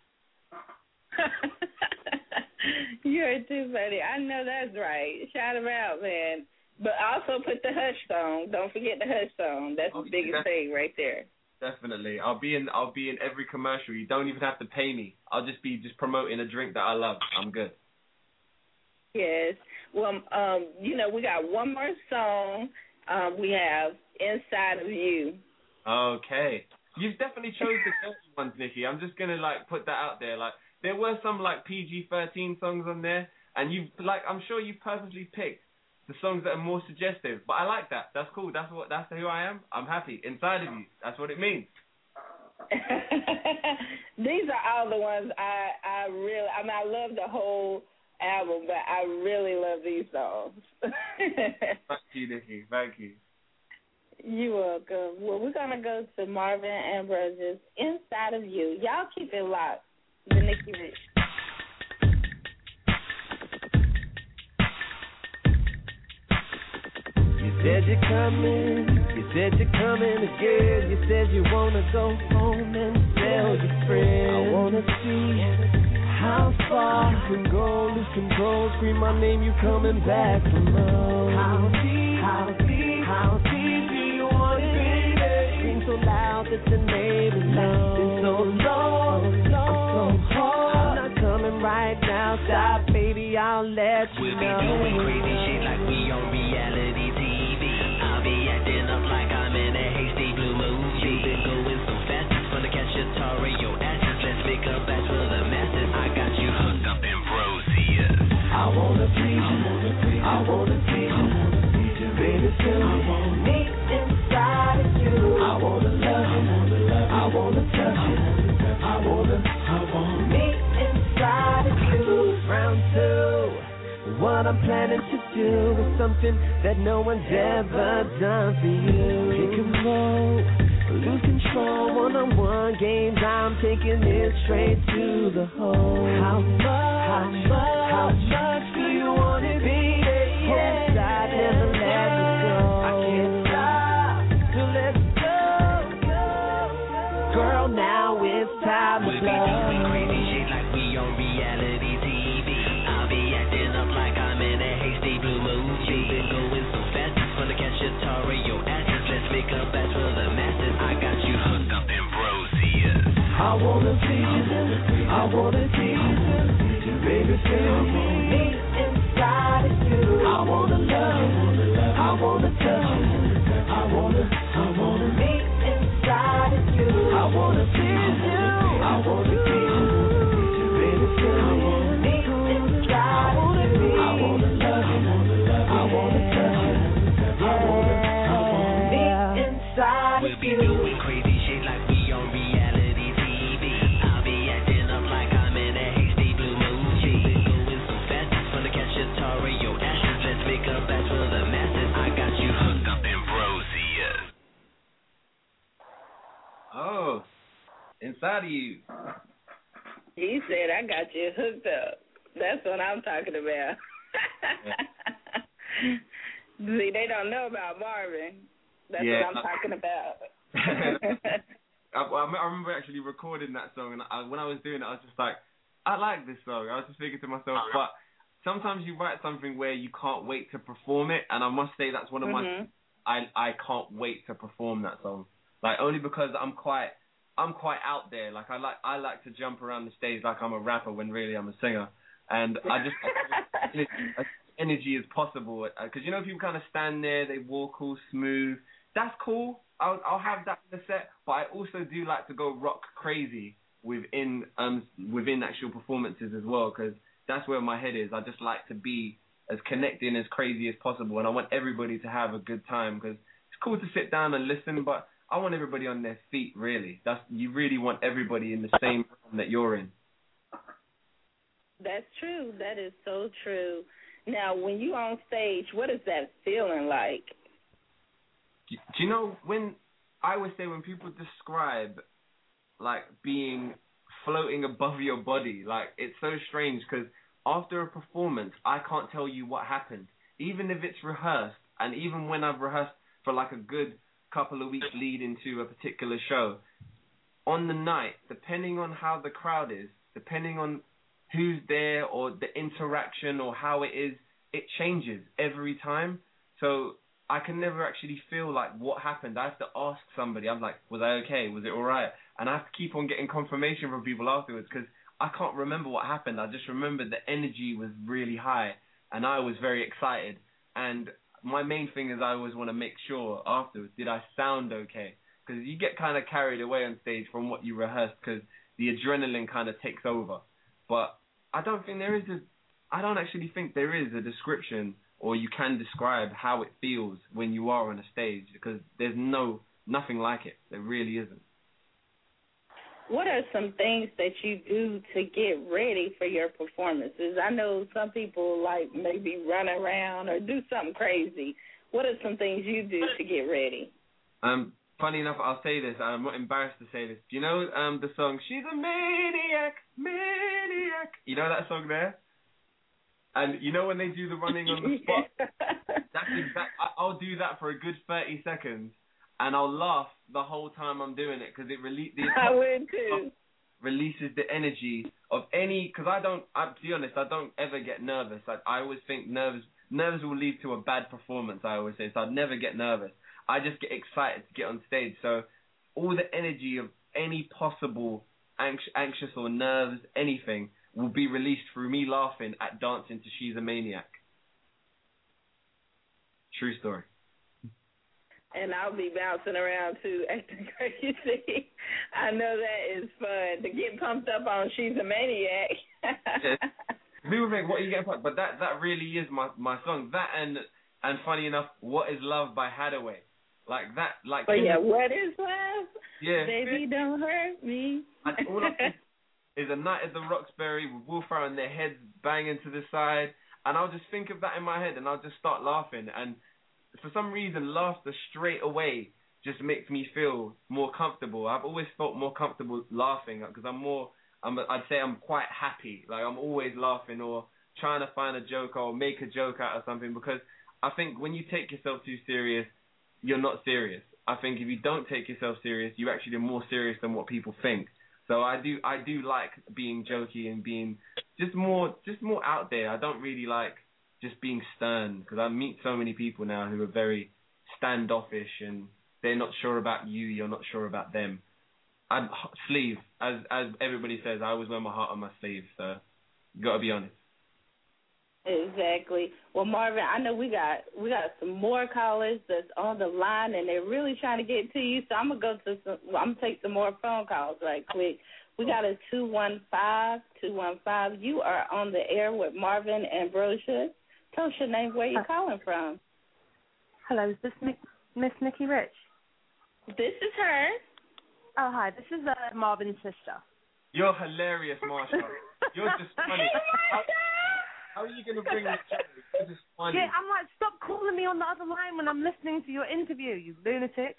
You're too funny. I know that's right. Shout him out, man. But also put the Hush song. Don't forget the Hush song. That's oh, the biggest that's, thing right there. Definitely. I'll be in I'll be in every commercial. You don't even have to pay me. I'll just be just promoting a drink that I love. I'm good. Yes. Well, um, you know, we got one more song. Um, we have Inside of You. Okay. You've definitely chose the dirty ones, Nikki. I'm just gonna like put that out there. Like there were some like P G thirteen songs on there, and you've like I'm sure you've purposely picked the songs that are more suggestive. But I like that. That's cool. That's what. That's who I am. I'm happy. Inside of You. That's what it means. These are all the ones I I really. I mean, I love the whole album, but I really love these songs. Thank you, Nikki. Thank you. You're welcome. Well, we're gonna go to Marvin Ambrosia's Inside of You. Y'all keep it locked. The Nikki Rich. You said you're coming, you said you're coming again. You said you wanna go home and tell your friends. I wanna see how far you can go, lose control, scream my name, you coming back from home. How deep, how deep, how deep do you want it, baby? Scream so loud that the neighbors know. It's so low, I'm so hard. I'm not coming right now, stop, baby, I'll let you we'll know. We'll be doing crazy shit like we on reality T V. I'll be acting up like I'm in a hasty blue movie. You've been going so fast, it's gonna catch a tar in your asses. Let's make a batch for the masses. I got you hooked up in Brosius. I wanna please you, I wanna please you, baby, feel me inside of you. I wanna love you, I wanna touch you, I wanna, I wanna me inside of you. Round two, what I'm planning to do is something that no one's ever done for you. Pick and roll, lose control, one-on-one games. I'm taking it straight to the hole. How much, how much, how much do you want it, baby? Hold tight, never let me go. I can't stop till let's go, go, go. Girl, now it's time we'll to blow. We'll be doing crazy shit like we on reality T V. I'll be acting up like I'm in a hasty blue movie. You've been going so fast, it's gonna catch a tar in your asses. Let's make a batch for the masses. I got you hooked up in Brosius. I wanna please you, I wanna tease you, baby, feel me inside. inside of you. I wanna love you. I wanna touch you. I wanna, I wanna be inside of you. I wanna feel you. I wanna be you, baby. I wanna be inside of you. I wanna love you. I wanna touch you. I wanna, I wanna be inside of you. We'll be doing crazy shit like we on reality T V. I'll be acting up like I'm in a hasty blue movie. Going so fast, it's fun to catch a Atari. Yo, ashes, let's make a batch for the masses. I got you hooked up in Brosia. Oh, inside of you. He said, I got you hooked up. That's what I'm talking about. See, they don't know about Marvin. That's Yeah. what I'm talking about. I, I remember actually recording that song, and I, when I was doing it, I was just like, I like this song. I was just thinking to myself, but sometimes you write something where you can't wait to perform it, and I must say that's one of mm-hmm. my, I I can't wait to perform that song. Like, only because I'm quite, I'm quite out there. Like, I like, I like to jump around the stage like I'm a rapper when really I'm a singer, and I just as energy as possible. Because you know, people kind of stand there, they walk all smooth. That's cool. I'll, I'll have that in the set, but I also do like to go rock crazy within um within actual performances as well, because that's where my head is. I just like to be as connecting, as crazy as possible, and I want everybody to have a good time, because it's cool to sit down and listen, but I want everybody on their feet, really. That's you really want everybody in the same room that you're in. That's true. That is so true. Now, when you're on stage, what is that feeling like? Do you know, when I would say when people describe like being floating above your body, like it's so strange, because after a performance, I can't tell you what happened, even if it's rehearsed, and even when I've rehearsed for like a good couple of weeks leading to a particular show, on the night, depending on how the crowd is, depending on who's there or the interaction or how it is, it changes every time. So I can never actually feel like what happened. I have to ask somebody. I'm like, was I okay? Was it all right? And I have to keep on getting confirmation from people afterwards, because I can't remember what happened. I just remember the energy was really high and I was very excited. And my main thing is I always want to make sure afterwards, did I sound okay? Because you get kind of carried away on stage from what you rehearsed, because the adrenaline kind of takes over. But I don't think there is a, I don't actually think there is a description, or you can describe how it feels when you are on a stage, because there's no, nothing like it. There really isn't. What are some things that you do to get ready for your performances? I know some people like maybe run around or do something crazy. What are some things you do to get ready? Um, funny enough, I'll say this. I'm not embarrassed to say this. Do you know um the song "She's a Maniac, Maniac"? You know that song there? And you know when they do the running on the spot? That's exact. I'll do that for a good thirty seconds, and I'll laugh the whole time I'm doing it, because it rele- the I would too. releases the energy of any. Because I don't. I, to be honest, I don't ever get nervous. Like, I always think nerves nerves will lead to a bad performance. I always say so. I'd never get nervous. I just get excited to get on stage. So all the energy of any possible anx- anxious or nerves, anything, will be released through me laughing at dancing to "She's a Maniac." True story. And I'll be bouncing around too, acting crazy. I know that is fun to get pumped up on "She's a Maniac." Yeah. People think, what are you getting pumped? But that, that really is my, my song. That and and funny enough, "What Is Love" by Haddaway. Like that, like. But yeah, what is love? Yeah. Baby, don't hurt me. I, all I think is a night at the Roxbury with Will Ferrell and their heads banging to the side, and I'll just think of that in my head, and I'll just start laughing. And for some reason, laughter straight away just makes me feel more comfortable. I've always felt more comfortable laughing, because I'm more, I'm, I'd say I'm quite happy. Like, I'm always laughing or trying to find a joke or make a joke out of something, because I think when you take yourself too serious, you're not serious. I think if you don't take yourself serious, you're actually more serious than what people think. So I do, I do like being jokey and being just more, just more out there. I don't really like just being stern, because I meet so many people now who are very standoffish and they're not sure about you, you're not sure about them. I'm sleeve, as as everybody says, I always wear my heart on my sleeve, so you got to be honest. Exactly. Well, Marvin, I know we got we got some more callers that's on the line, and they're really trying to get to you. So I'm gonna go to some. Well, I'm gonna take some more phone calls right quick. We got a two one five two one five. You are on the air with Marvin Ambrosia. Tell us your name. Where you uh, calling from? Hello, is this Nick, Miss Nikki Rich? This is her. Oh, hi. This is uh, Marvin's sister. You're hilarious, Marsha. You're just funny. How, how are you going to bring this joke? You're just funny. Yeah, I'm like, stop calling me on the other line when I'm listening to your interview, you lunatic.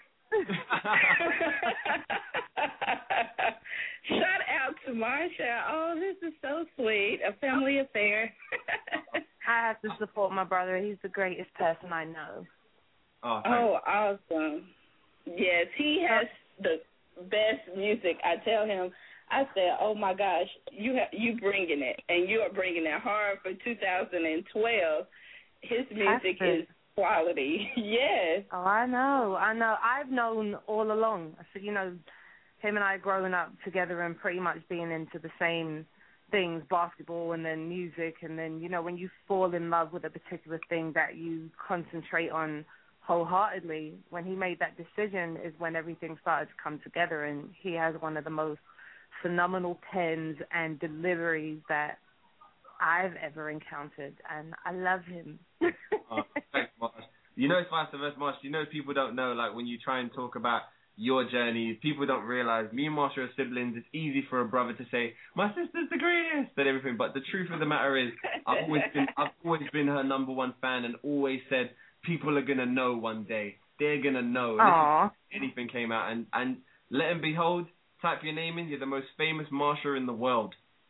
Shout out to Marsha. Oh, this is so sweet. A family affair. I have to support my brother. He's the greatest person I know. Oh, oh awesome. Yes, he has the best music. I tell him, I said, oh, my gosh, you ha- you bringing it, and you are bringing it hard for two thousand twelve. His music is quality. Yes. Oh, I know. I know. I've known all along. So, you know, him and I growing up together and pretty much being into the same things, basketball and then music. And then, you know, when you fall in love with a particular thing that you concentrate on wholeheartedly, when he made that decision is when everything started to come together. And he has one of the most phenomenal pens and deliveries that I've ever encountered, and I love him. Oh, thanks, Marsh. You know, it's vice versa, Marsh. You know, people don't know, like, when you try and talk about your journey, people don't realize me and Marsha are siblings. It's easy for a brother to say, my sister's the greatest and everything, but the truth of the matter is, I've always been, I've always been her number one fan and always said, people are going to know one day. They're going to know. Aww. Anything came out, and, and let and behold, type your name in, you're the most famous Marsha in the world.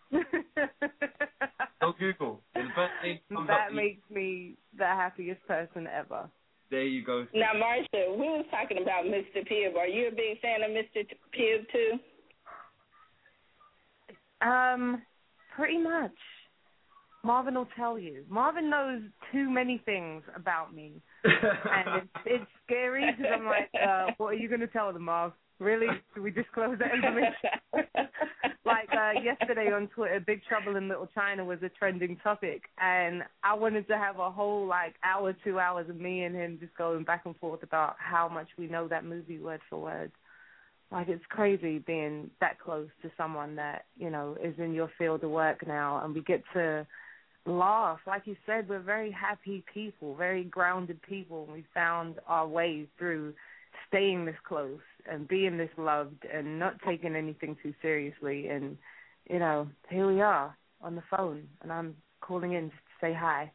Go Google. That makes me the happiest person ever. There you go. Now, Marsha, we was talking about Mister Pibb. Are you a big fan of Mister Pibb, too? Um, pretty much. Marvin will tell you. Marvin knows too many things about me. And it's, it's scary because I'm like, uh, what are you going to tell them, Marv? Really? Do we disclose that information? Like uh, yesterday on Twitter, Big Trouble in Little China was a trending topic, and I wanted to have a whole like hour, two hours of me and him just going back and forth about how much we know that movie word for word. Like, it's crazy being that close to someone that, you know, is in your field of work now, and we get to laugh. Like you said, we're very happy people, very grounded people, and we found our way through staying this close and being this loved and not taking anything too seriously. And, you know, here we are on the phone, and I'm calling in just to say hi.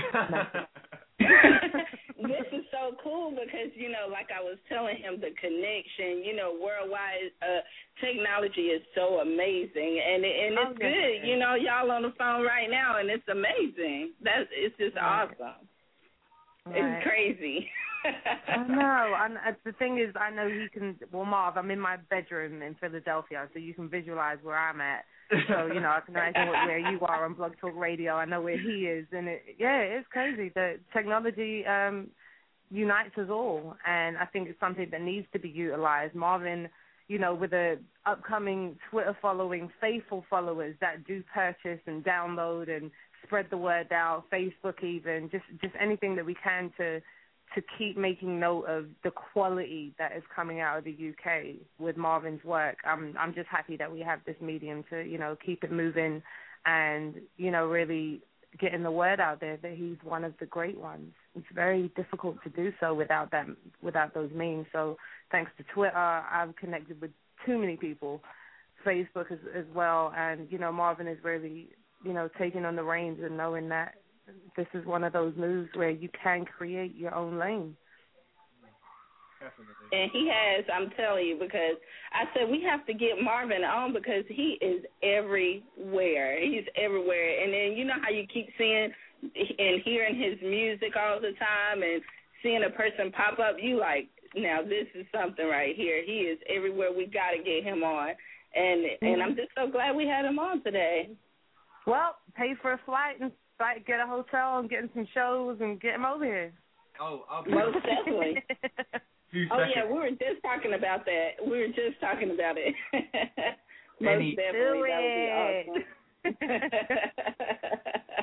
This is so cool because, you know, like I was telling him, the connection, you know, worldwide uh, technology is so amazing. And, and it's oh, good. Yes. You know, y'all on the phone right now, and it's amazing. That's, it's just right. awesome. Right. It's crazy. I know. And the thing is, I know he can. Well, Marv, I'm in my bedroom in Philadelphia, so you can visualize where I'm at. So, you know, I can imagine where you are on Blog Talk Radio. I know where he is, and it, yeah, it's crazy. The technology um, unites us all, and I think it's something that needs to be utilized. Marvin, you know, with the upcoming Twitter following, faithful followers that do purchase and download and spread the word out, Facebook even, just just anything that we can to. to keep making note of the quality that is coming out of the U K with Marvin's work. I'm I'm just happy that we have this medium to, you know, keep it moving and, you know, really getting the word out there that he's one of the great ones. It's very difficult to do so without them, without those means. So thanks to Twitter, I've connected with too many people, Facebook as, as well. And, you know, Marvin is really, you know, taking on the reins and knowing that this is one of those moves where you can create your own lane. Definitely. And he has, I'm telling you, because I said we have to get Marvin on because he is everywhere. He's everywhere. And then you know how you keep seeing and hearing his music all the time and seeing a person pop up, you like, now this is something right here. He is everywhere. We got to get him on. And, mm-hmm. and I'm just so glad we had him on today. Well, pay for a flight and get a hotel and get in some shows and get him over here. Oh, I'll be most definitely. Oh, yeah, we were just talking about that. We were just talking about it. Most Any, definitely. Do that it. would be awesome.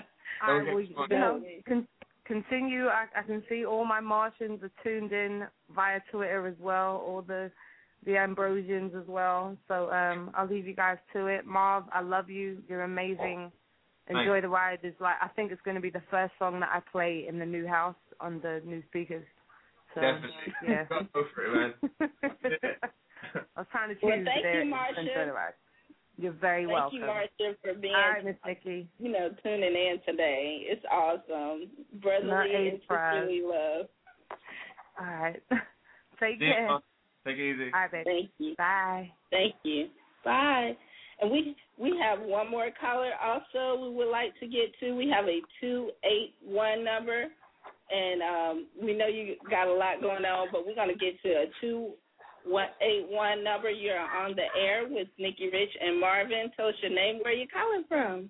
All right, well, you know, con- continue. I, I can see all my Martians are tuned in via Twitter as well, all the the Ambrosians as well. So um, I'll leave you guys to it. Marv, I love you. You're amazing. Enjoy Thanks. the ride. Is like I think it's going to be the first song that I play in the new house on the new speakers. So, Definitely. Yeah. Go for it, man. I was trying to choose Well, thank there. you, Marsha. Enjoy the ride. You're very Thank welcome. you, Marsha, for being, All right, Miss Nikki. you know, tuning in today. It's awesome. Brotherly and sisterly love. All right. Take See you, care. man. Take it easy. All right, baby. Thank you. Bye. Thank you. Bye. And we we have one more caller also we would like to get to. We have a two eight one number, and um, we know you got a lot going on, but we're going to get to a two eight one number. You're on the air with Nikki Rich and Marvin. Tell us your name, where you calling from.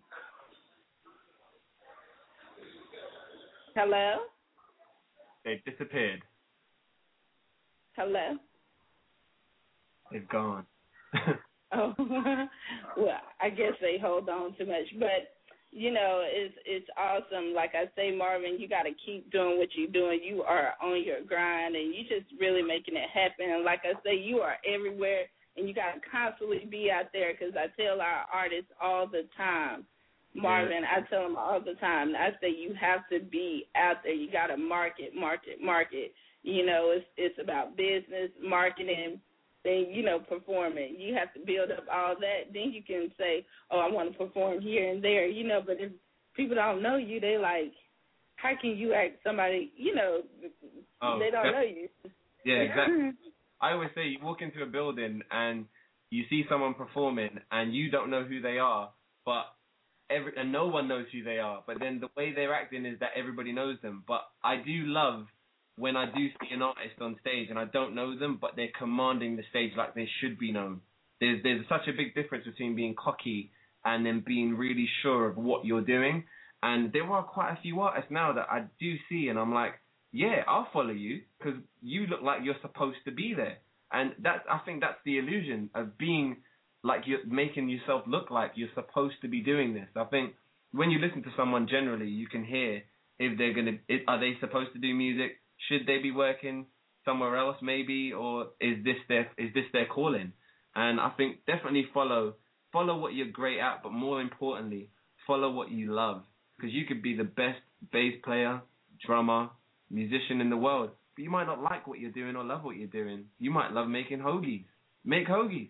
Hello? They've disappeared. Hello? They've gone. Oh, well, I guess they hold on too much. But, you know, it's it's awesome. Like I say, Marvin, you got to keep doing what you're doing. You are on your grind, and you just really making it happen. And like I say, you are everywhere, and you got to constantly be out there because I tell our artists all the time, Marvin, yeah. I tell them all the time, I say you have to be out there. You got to market, market, market. You know, it's it's about business, marketing, then, you know, performing. You have to build up all that. Then you can say, oh, I want to perform here and there, you know. But if people don't know you, they like, how can you act somebody, you know, oh, they don't know you. Yeah, exactly. I always say you walk into a building and you see someone performing and you don't know who they are, but every and no one knows who they are. But then the way they're acting is that everybody knows them. But I do love when I do see an artist on stage and I don't know them, but they're commanding the stage like they should be known. There's there's such a big difference between being cocky and then being really sure of what you're doing. And there are quite a few artists now that I do see, and I'm like, yeah, I'll follow you because you look like you're supposed to be there. And that I think that's the illusion of being like you're making yourself look like you're supposed to be doing this. I think when you listen to someone generally, you can hear if they're gonna, if, are they supposed to do music? Should they be working somewhere else maybe, or is this their is this their calling? And I think definitely follow follow what you're great at, but more importantly, follow what you love, because you could be the best bass player, drummer, musician in the world, but you might not like what you're doing or love what you're doing. You might love making hoagies. Make hoagies.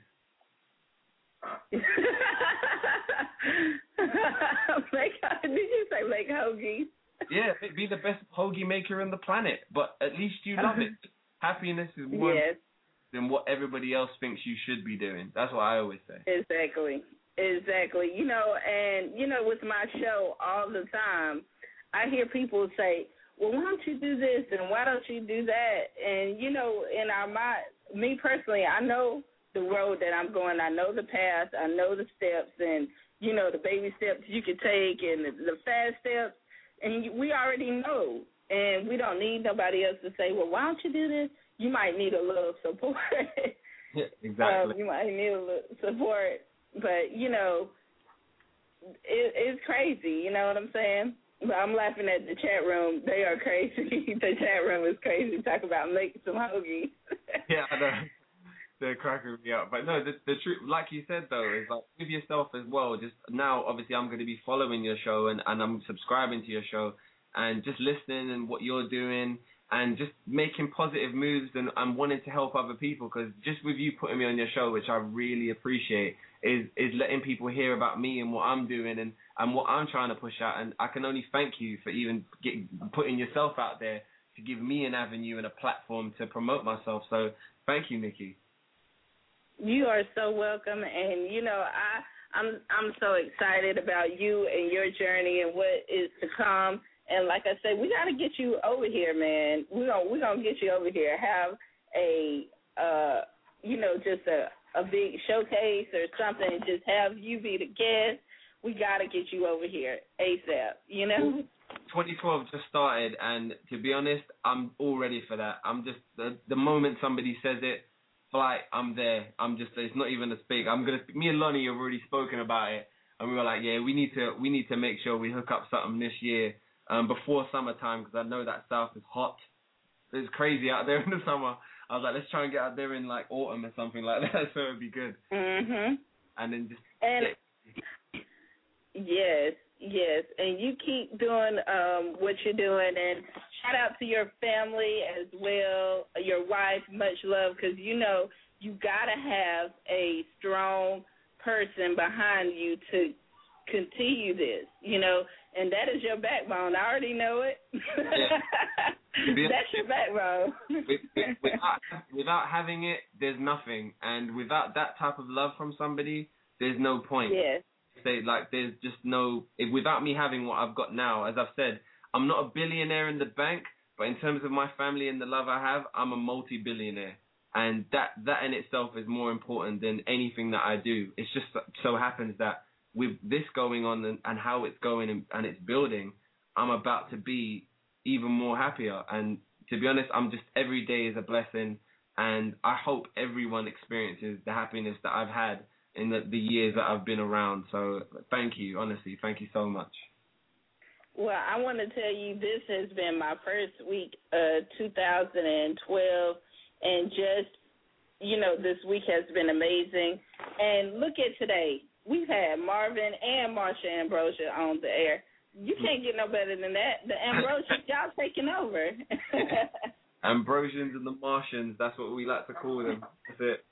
make, did you say make hoagies? Yeah, be the best hoagie maker on the planet, but at least you love it. Happiness is more yes. than what everybody else thinks you should be doing. That's what I always say. Exactly. Exactly. You know, and, you know, with my show all the time, I hear people say, well, why don't you do this and why don't you do that? And, you know, in our mind, me personally, I know the road that I'm going. I know the path. I know the steps and, you know, the baby steps you can take and the, the fast steps. And we already know, and we don't need nobody else to say, well, why don't you do this? You might need a little support. Yeah, exactly. um, you might need a little support. But, you know, it, it's crazy, you know what I'm saying? But I'm laughing at the chat room. They are crazy. The chat room is crazy. Talk about making some hoagies. Yeah, I know. They're cracking me up. But no, the, the truth, like you said, though, is like with yourself as well. Just now, obviously, I'm going to be following your show and, and I'm subscribing to your show and just listening and what you're doing and just making positive moves and, and wanting to help other people, because just with you putting me on your show, which I really appreciate, is is letting people hear about me and what I'm doing and, and what I'm trying to push out. And I can only thank you for even get, putting yourself out there to give me an avenue and a platform to promote myself. So thank you, Nikki. You are so welcome, and you know I I'm I'm so excited about you and your journey and what is to come. And like I said, we got to get you over here, man. We gonna we gonna get you over here. Have a uh you know just a a big showcase or something. Just have you be the guest. We got to get you over here ASAP. You know. twenty twelve just started, and to be honest, I'm all ready for that. I'm just the the moment somebody says it. Like, I'm there. I'm just, it's not even a speak. I'm going to, me and Lonnie have already spoken about it. and we were like, yeah, we need to we need to make sure we hook up something this year um, before summertime, because I know that South is hot. It's crazy out there in the summer. I was like, let's try and get out there in like autumn or something like that, so it'd be good. Mhm. And then just and yes, yes, and you keep doing um, what you're doing, and shout out to your family as well, your wife, much love, because you know you gotta have a strong person behind you to continue this, you know, and that is your backbone. I already know it. Yeah. That's your backbone. with, with, without, without having it, there's nothing, and without that type of love from somebody, there's no point. Yes. They, like, there's just no. If, without me having what I've got now, as I've said, I'm not a billionaire in the bank, but in terms of my family and the love I have, I'm a multi-billionaire, and that that in itself is more important than anything that I do. It's just so happens that with this going on and, and how it's going and, and it's building, I'm about to be even more happier. And to be honest, I'm just, every day is a blessing, and I hope everyone experiences the happiness that I've had in the, the years that I've been around. So thank you, honestly, thank you so much. Well, I want to tell you, this has been my first week, uh, two thousand twelve, and just, you know, this week has been amazing. And look at today. We've had Marvin and Marsha Ambrosia on the air. You can't get no better than that. The Ambrosians, y'all taking over. Ambrosians and the Martians, that's what we like to call them. That's it.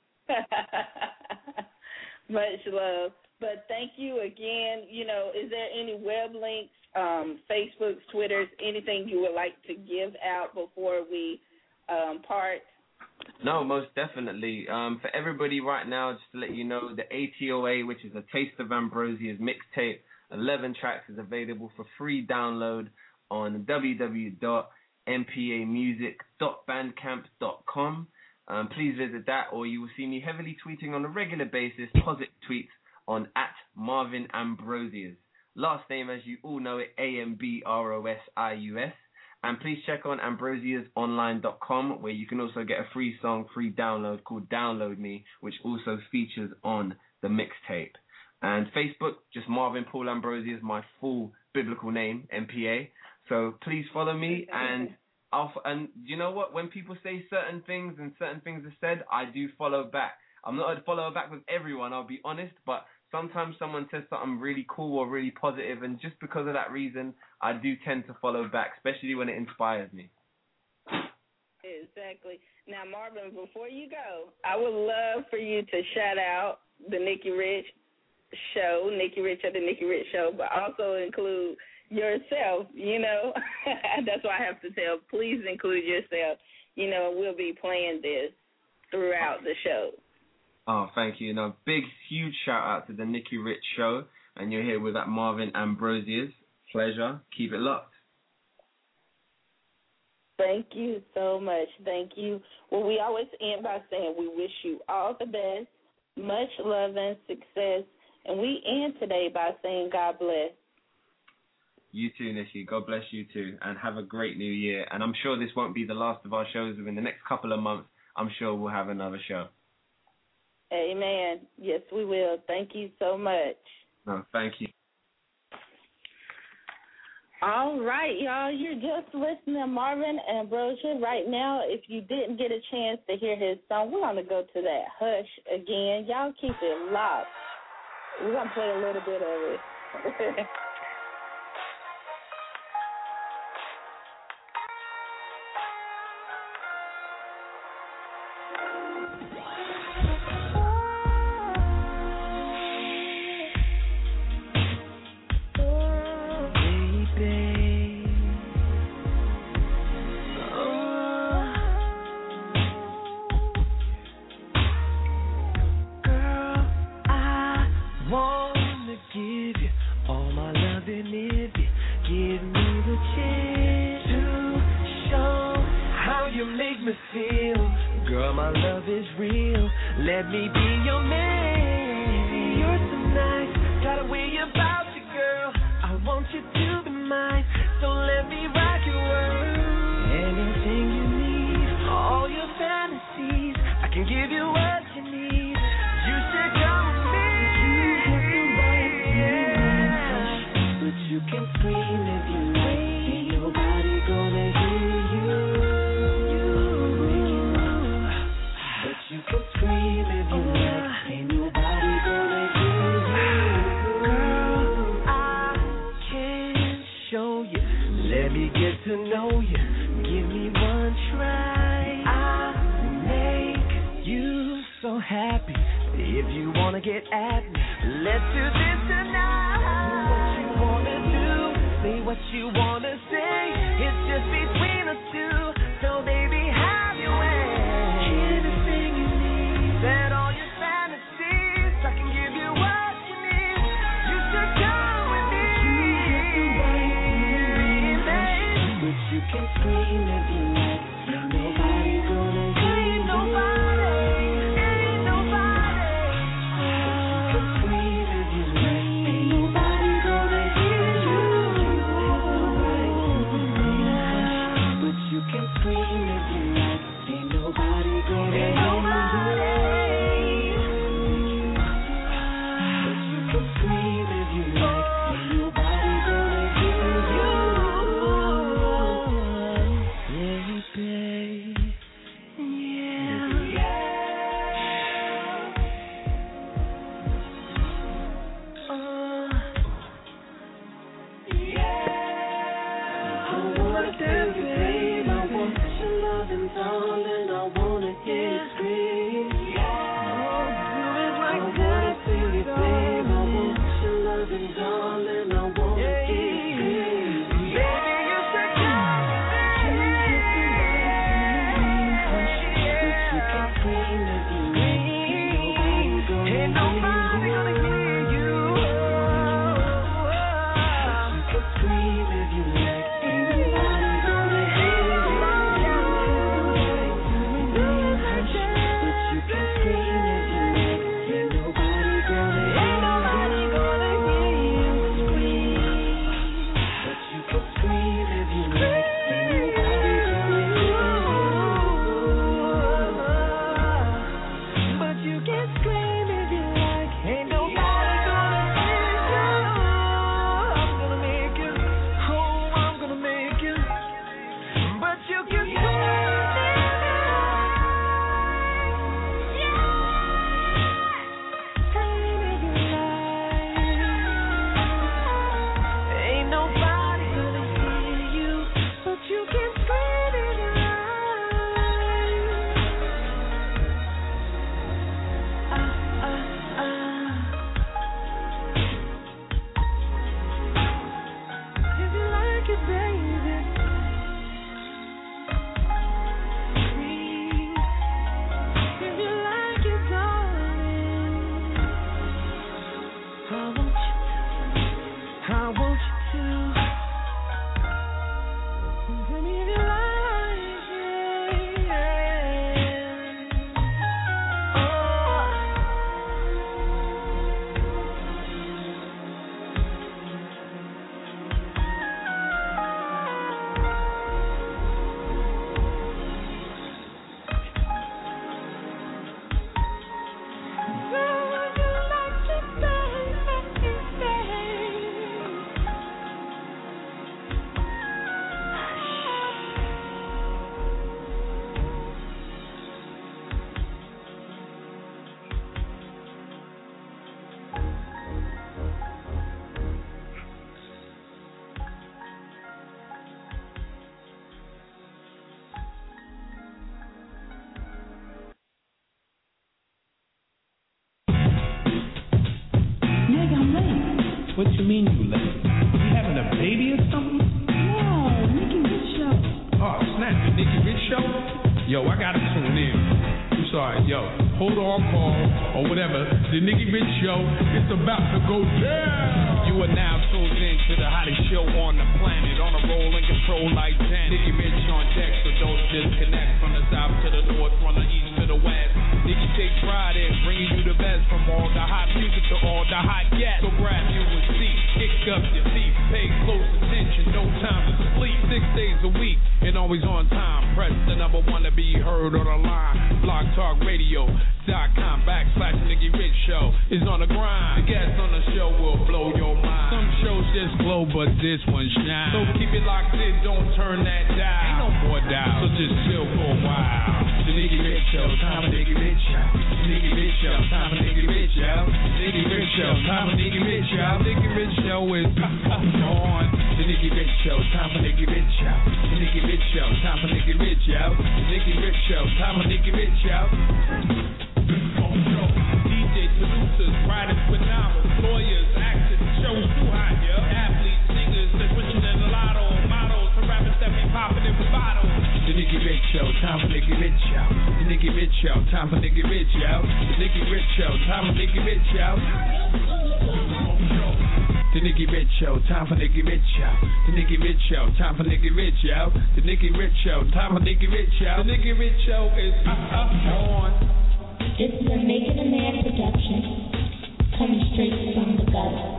Much love. But thank you again. You know, is there any web links, um, Facebooks, Twitters, anything you would like to give out before we um, part? No, most definitely. Um, for everybody right now, just to let you know, the A T O A, which is a Taste of Ambrosia's mixtape, eleven tracks, is available for free download on w w w dot m p a music dot bandcamp dot com. Um, please visit that, or you will see me heavily tweeting on a regular basis, positive tweets on at Marvin Ambrosius. Last name, as you all know it, A M B R O S I U S. And please check on ambrosius online dot com, where you can also get a free song, free download called Download Me, which also features on the mixtape. And Facebook, just Marvin Paul Ambrosius, my full biblical name, M P A. So please follow me, and I'll, and you know what? When people say certain things and certain things are said, I do follow back. I'm not a follower back with everyone, I'll be honest, but sometimes someone says something really cool or really positive, and just because of that reason, I do tend to follow back, especially when it inspires me. Exactly. Now, Marvin, before you go, I would love for you to shout out the Nikki Rich Show, Nikki Rich at the Nikki Rich Show, but also include yourself, you know. That's why I have to tell, please include yourself. You know, we'll be playing this throughout the show. Oh, thank you. Now, big, huge shout out to the Nikki Rich Show, and you're here with that Marvin Ambrosius. Pleasure. Keep it locked. Thank you so much. Thank you. Well, we always end by saying we wish you all the best, much love and success, and we end today by saying God bless. You too, Nikki. God bless you too, and have a great new year. And I'm sure this won't be the last of our shows. Within the next couple of months, I'm sure we'll have another show. Amen. Yes, we will. Thank you so much. No, thank you. All right, y'all. You're just listening to Marvin Ambrosia right now. If you didn't get a chance to hear his song, we're going to go to that Hush again. Y'all keep it locked. We're going to play a little bit of it. Give you what you need. You should come with me. You have the right to happy. If you wanna get at me, let's do this tonight. Do what you wanna do, say what you wanna say. It's just between us two, so baby, have your way. Anything you need, set all your fantasies. I can give you what you need. You should come with me. But you can scream if you like. Ain't nobody gonna hear you. Ain't nobody. Ain't nobody. But you can scream if you like. Ain't nobody gonna hear you. But you can scream if you like. Ain't nobody gonna hear you. But you can scream if you like. Ain't nobody gonna hear you. Yeah, babe. Yeah. Uh, I wanna dance, babe. I want your loving, darling. I wanna hear you scream. Oh, do it like that. I wanna feel it, babe. I want your loving, darling. I wanna hear you scream. Baby, you should come with me. But you can scream if you like. Ain't nobody gonna hear you. But you can scream if you like. Ain't nobody gonna hear you. But you can scream if you like. Ain't nobody gonna hear you. Scream. But you can scream if you like. Ain't nobody gonna hear you. But you can scream if you like. Ain't nobody gonna hear you. I'm gonna make it. Oh, I'm gonna make it. But you can scream if you like. Ain't nobody gonna hear you. But you can scream if you like. Ah, ah, ah. If you like it, baby. Scream. If you like it, darling. I want you to. I want you to. Tell me if you like it. Oh. Nigga, I'm late. What you mean you late? You having a baby or something? No, Nikki Rich Show. Oh, snap, the Nikki Rich Show? Yo, I gotta tune in. I'm sorry, yo, hold on, call, or whatever. The Nikki Rich Show is about to go down. You are now tuned in to the hottest show on the planet. On a roll and control like Janet. Nikki Rich on deck, so don't disconnect. From the south to the north, from the east to the west. Nikki takes pride in bringing you the best. From all the hot music to all the hot guests. So grab you a seat, kick up your feet. Pay close attention, no time to sleep. Six days a week, and always on time. Press the number one to be heard on the line. Blog Talk Radio dot com backslash Nikki Rich Show is on the grind. The guests on the show will blow your mind. Some shows just glow, but this one shine. So keep it locked in, don't turn that dial. Ain't no more dial, so just chill for a while. The Nikki Rich Show, time for Nikki Rich Show. Nikki Rich Show, time for Nikki Rich Show. Nikki Rich Show, time for Nikki Rich Show. Nikki Rich Show is on. The Nikki Rich Show, time for Nikki Rich Show. The Nikki Rich Show, time for Nikki Rich Show. The Nikki Rich Show, time for Nikki Rich Show. D J, producers, writers, phenomenal, lawyers, actors, shows too hot, yeah. Athletes, singers, that's richer than a lotto, models, the rappers that be popping in bottles. The Nicky Rich Show, time for Nicky Rich Show. The Nicky Rich Show, time for Nicky Rich Show. The Nicky Rich Show, time for Nicky Rich Show. The Nicky Rich Show, time for Nicky Rich Show. The Nicky Rich Show, time for Nicky Rich Show. The Nicky Rich Show, time for Nicky Rich Show. The Nicky Rich Show is uh, uh, on. This is a Making a Man production, coming straight from the gutter.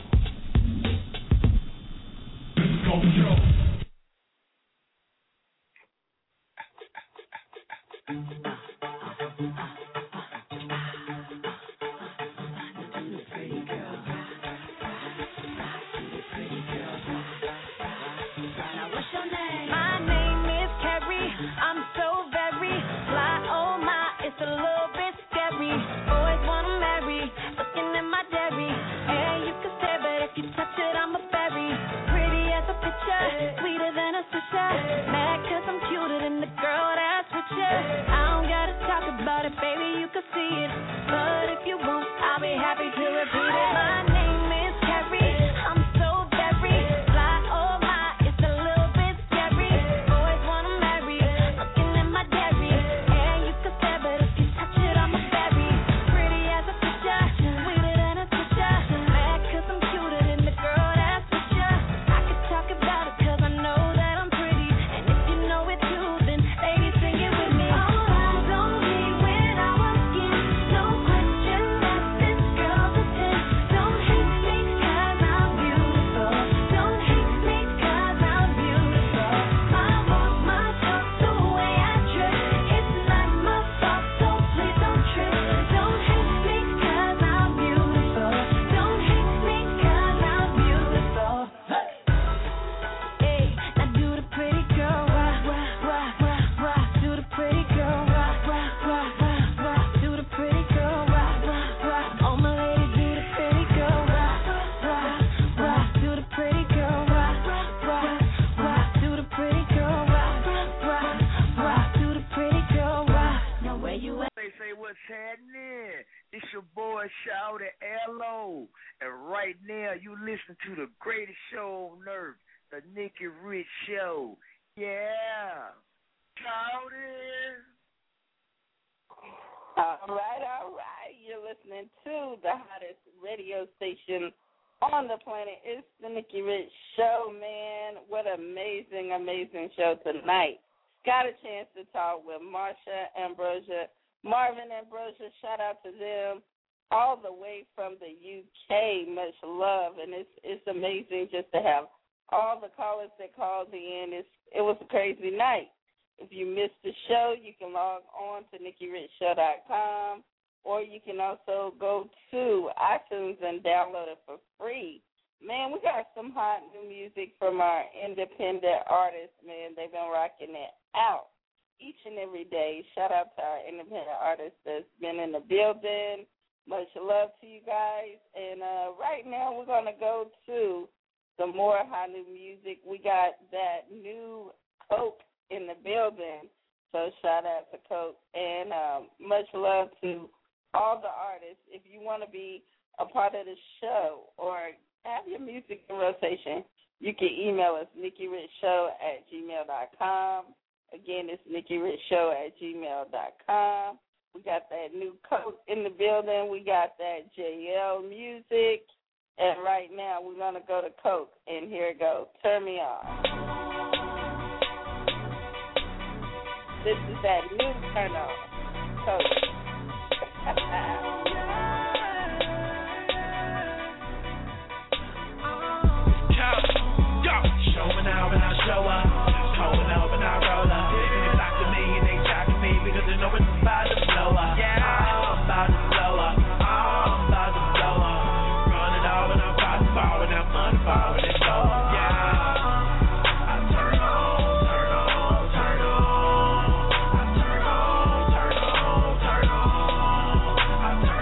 Amazing show tonight. Got a chance to talk with Marsha Ambrosia, Marvin Ambrosia. Shout out to them all the way from the U K. Much love, and it's it's amazing just to have all the callers that called in. It's it was a crazy night. If you missed the show, you can log on to Nicky Rich Show dot com, or you can also go to iTunes and download it for free. Man, we got some hot new music from our independent artists, man. They've been rocking it out each and every day. Shout out to our independent artists that's been in the building. Much love to you guys. And uh, right now we're going to go to some more hot new music. We got that new Coke in the building. So shout out to Coke. And um, much love to all the artists. If you want to be a part of the show or have your music in rotation, you can email us, Nicky Rich Show at gmail dot com. Again, it's Nicky Rich Show at gmail dot com. We got that new Coke in the building. We got that J L music. And right now, we're going to go to Coke. And here it goes. Turn me on. This is that new turn on. Coke. Showing out when I show up, pulling up when I roll up. They talking me and they talking me because they know it's about to blow up. Yeah, I'm about to blow up. I'm about to blow up. Running out when I'm about to fall when I'm unfall when it's show up. Yeah, I turn on, turn on, turn on. I turn on, turn on, turn on. I turn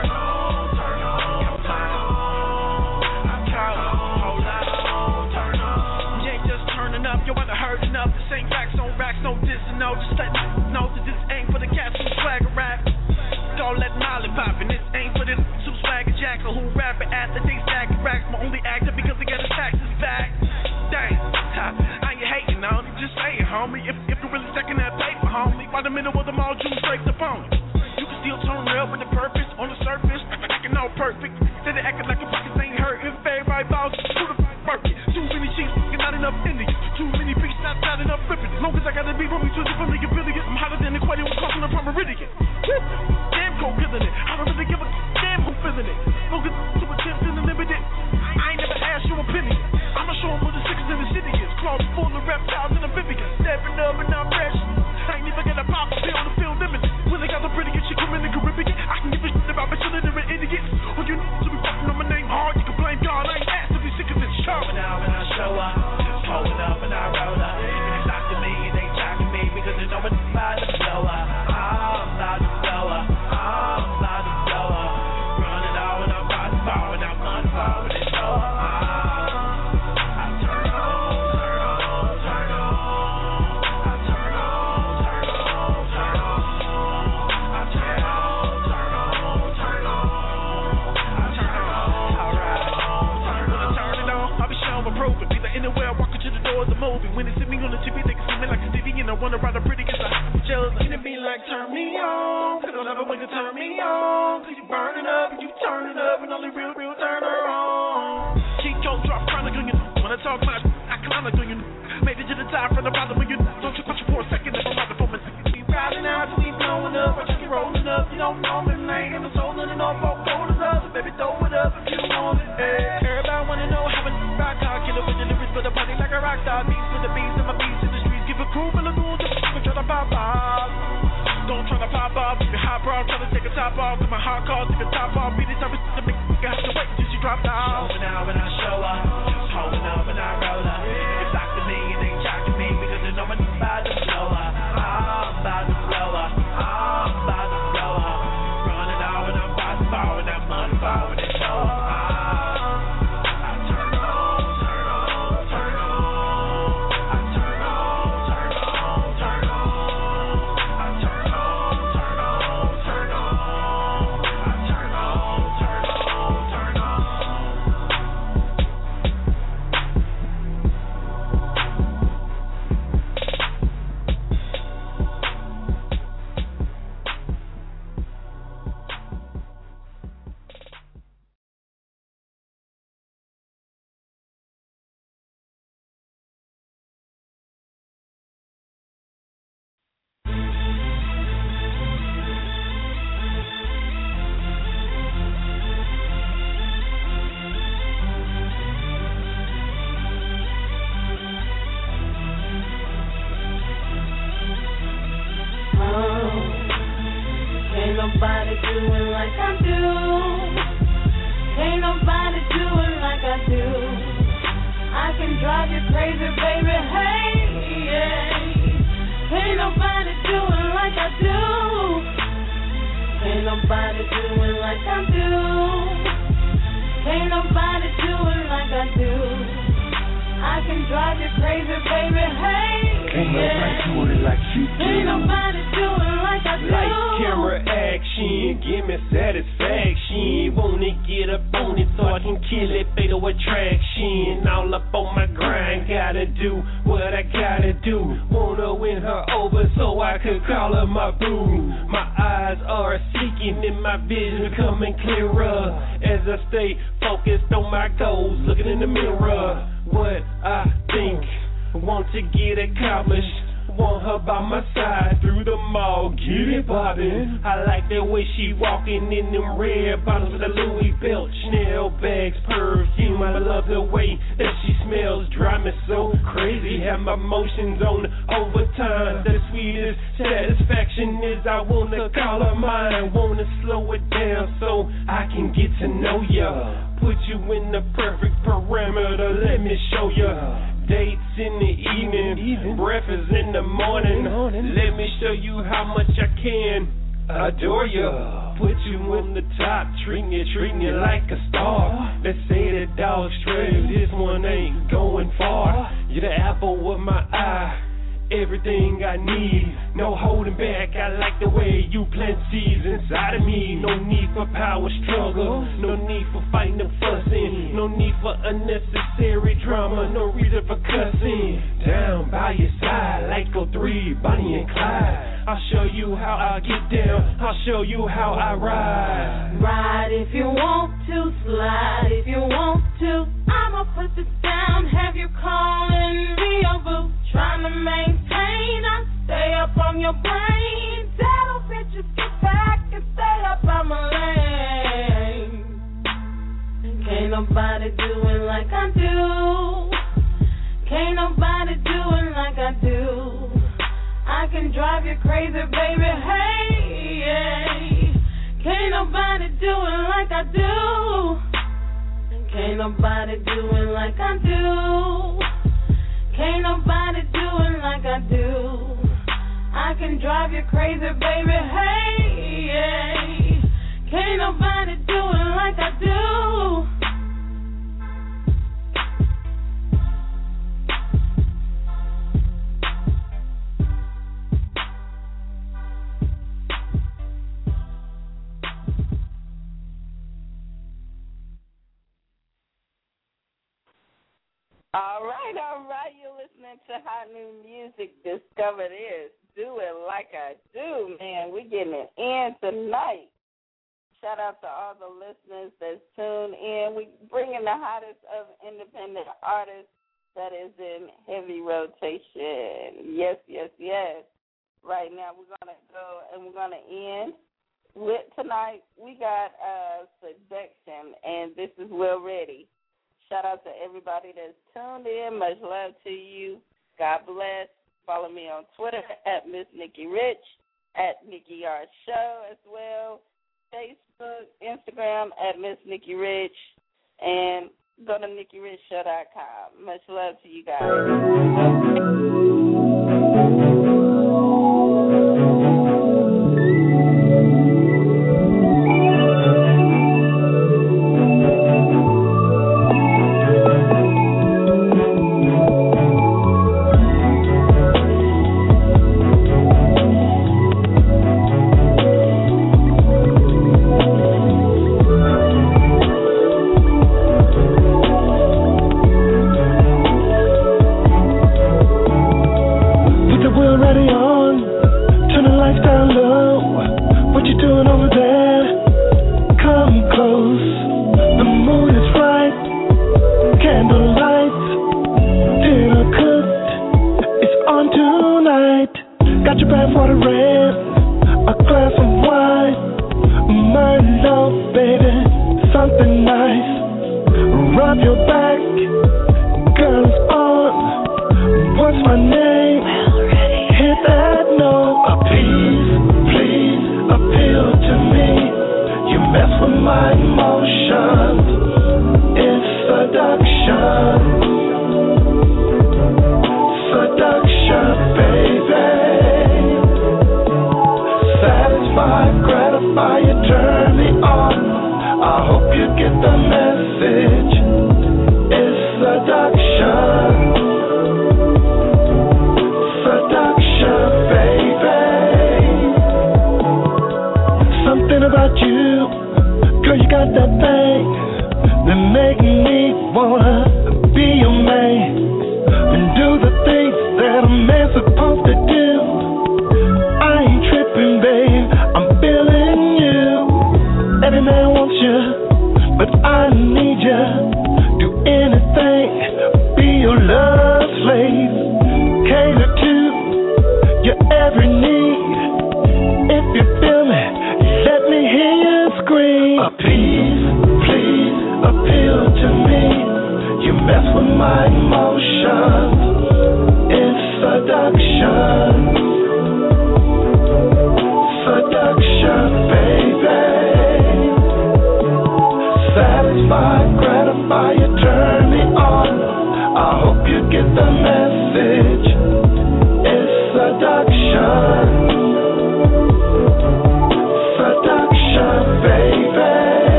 back, a whole rapper at the day stack racks. My only actor because I got his taxes back. Dang, ha, I ain't hating on it, just saying, homie. If if you're really stacking that paper, homie, by the middle of the mall, juice straight up on you. You can still turn real with the purpose on the surface, acting all perfect. Then they acting like a pockets ain't hurt. If everybody bows, who the f work it? Too many sheets, not enough Indians. Too many beats, not, not enough ripping. Long as I gotta be with me, too for me, a billion. I'm hotter than the equator, we're crossing the Meridian. Woo! Damn cold killing it. I don't really give a damn who feeling it. Long as to attempt and limited. I ain't never asked you opinion. I'ma show them who the sickest in the city is. Claws full of reptiles and amphibians. Stepping up and I'm fresh. I ain't even gonna pop a pill to feel limited. When they got the pretty good shit come in the Caribbean, I can give a shit about bitches and they're idiots. When you need to be fucking on my name hard, you can blame God. I ain't asked to be sick of this show. When I, when I show up, pulling up and I roll up. It's not to me, it ain't jacking me because they know it's about to blow up. I'm about to blow up. I'm about to blow up. Running out and I'm about to fall and I'm unfolding it all. I turn on, turn on, turn on. I turn on, turn on, turn on. I turn on, turn on, turn on. I turn on, alright. When I turn it on, I'll be showing my proof. Be like anywhere, walking to the door of the movie. When they see me on the T V, they can see me like a C D. And I wanna ride a pretty get the jealous. Looking at me like, turn me on. Cause don't ever wait to turn me on. Cause you burning up and you turning up. And only real, real turner on. Keep your drop, chronic on you. When I talk my I climb like on you. Made it to the top from the bottom of you. Don't you punch you for a second. Never mind the moment. We riding out, we blowing up. I just keep rolling up. You don't know me, man. I'm so little off, all cold as us. Baby, throw it up if you want it. Hey. Everybody wanna know how a rock dog killer with deliveries for the party like a rock dog. Beats with the beats and my beats in the streets. Give a crew full of rules. Just try to pop off. Don't try to pop off. If you're hot bra, try to take a top off. Cause my hot car, take a top off. Beat it up to make you have to wait till she dropped off. Showing out when I show up. Holding up when I roll up. It's like to me, it ain't shocking me because you know I'm about to blow up. I'm about to blow up. I'm about to blow up. Running out and I'm about to fall and I'm unfolding it all. nobody do it like I do. Can't nobody do it like I do. I can drive you crazy, baby, hey, yeah. Can't nobody do it like I do. Can't nobody do it like I do. Can't nobody do it like I do. I can drive you crazy, baby, hey, Can't yeah. nobody do it like you do. Can't nobody do it like I do. Like camera action, give me satisfaction. Wanna get up on it so I can kill it, fatal attraction. All up on my grind, gotta do what I gotta do. Wanna win her over so I could call her my boo. My eyes are seeking and my vision becoming clearer as I stay focused on my goals, looking in the mirror. What I think, want to get accomplished. Want her by my side through the mall, get it bobbin'. I like the way she walking in them red bottles with a Louis belt, Chanel bags, perfume. I love the way that she smells, drive me so crazy. Have my emotions on overtime. The sweetest satisfaction is I wanna call her mine. Wanna slow it down so I can get to know ya. Put you in the perfect parameter, let me show ya. Dates in the evening, breakfast in the morning. Let me show you how much I can adore ya. Put you on the top, treat you, treat you like a star. Let's say the dog's straight, this one ain't going far. You're the apple of my eye, everything I need. No holding back, I like the way you plant seeds inside of me. No need for power struggle, no need for fighting and fussing, no need for unnecessary drama, no reason for cussing. Down by your side like oh three, Bonnie and Clyde. I'll show you how I get down, I'll show you how I ride. Ride if you want to, slide if you want to. I'ma put this down, have you calling me a boo. Trying to maintain, I stay up on your brain. Tell bitches get back and stay up on my lane. Can't nobody do it like I do. Can't nobody do it like I do. I can drive you crazy, baby, hey, yeah. Can't nobody do it like I do. Can't nobody do it like I do. Can't nobody do it like I do. I can drive you crazy, baby, hey, yeah. Can't nobody do it like I do. All right, all right. You're listening to Hot New Music. Discover This. Do it like I do, man. We're getting it in tonight. Shout out to all the listeners that's tuned in. We bringing the hottest of independent artists that is in heavy rotation. Yes, yes, yes. Right now we're going to go and we're going to end with tonight. We got uh, Seduction, and this is Well Ready. Shout out to everybody that's tuned in. Much love to you. God bless. Follow me on Twitter at Miss Nikki Rich, at Nikki R Show as well. Facebook, Instagram at Miss Nikki Rich, and go to Nikki Rich Show dot com. Much love to you guys.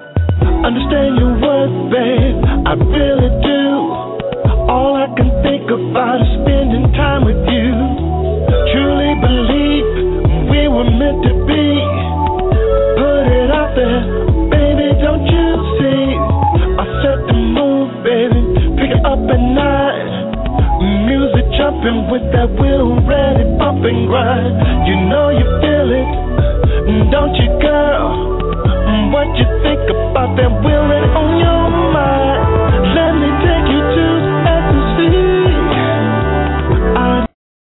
Understand your worth, babe, I really do. All I can think about spending time with you. Truly believe we were meant to be. Put it out there, baby, don't you see? I set the mood, baby, pick it up at night. Music jumping with that wheel ready, bump and grind.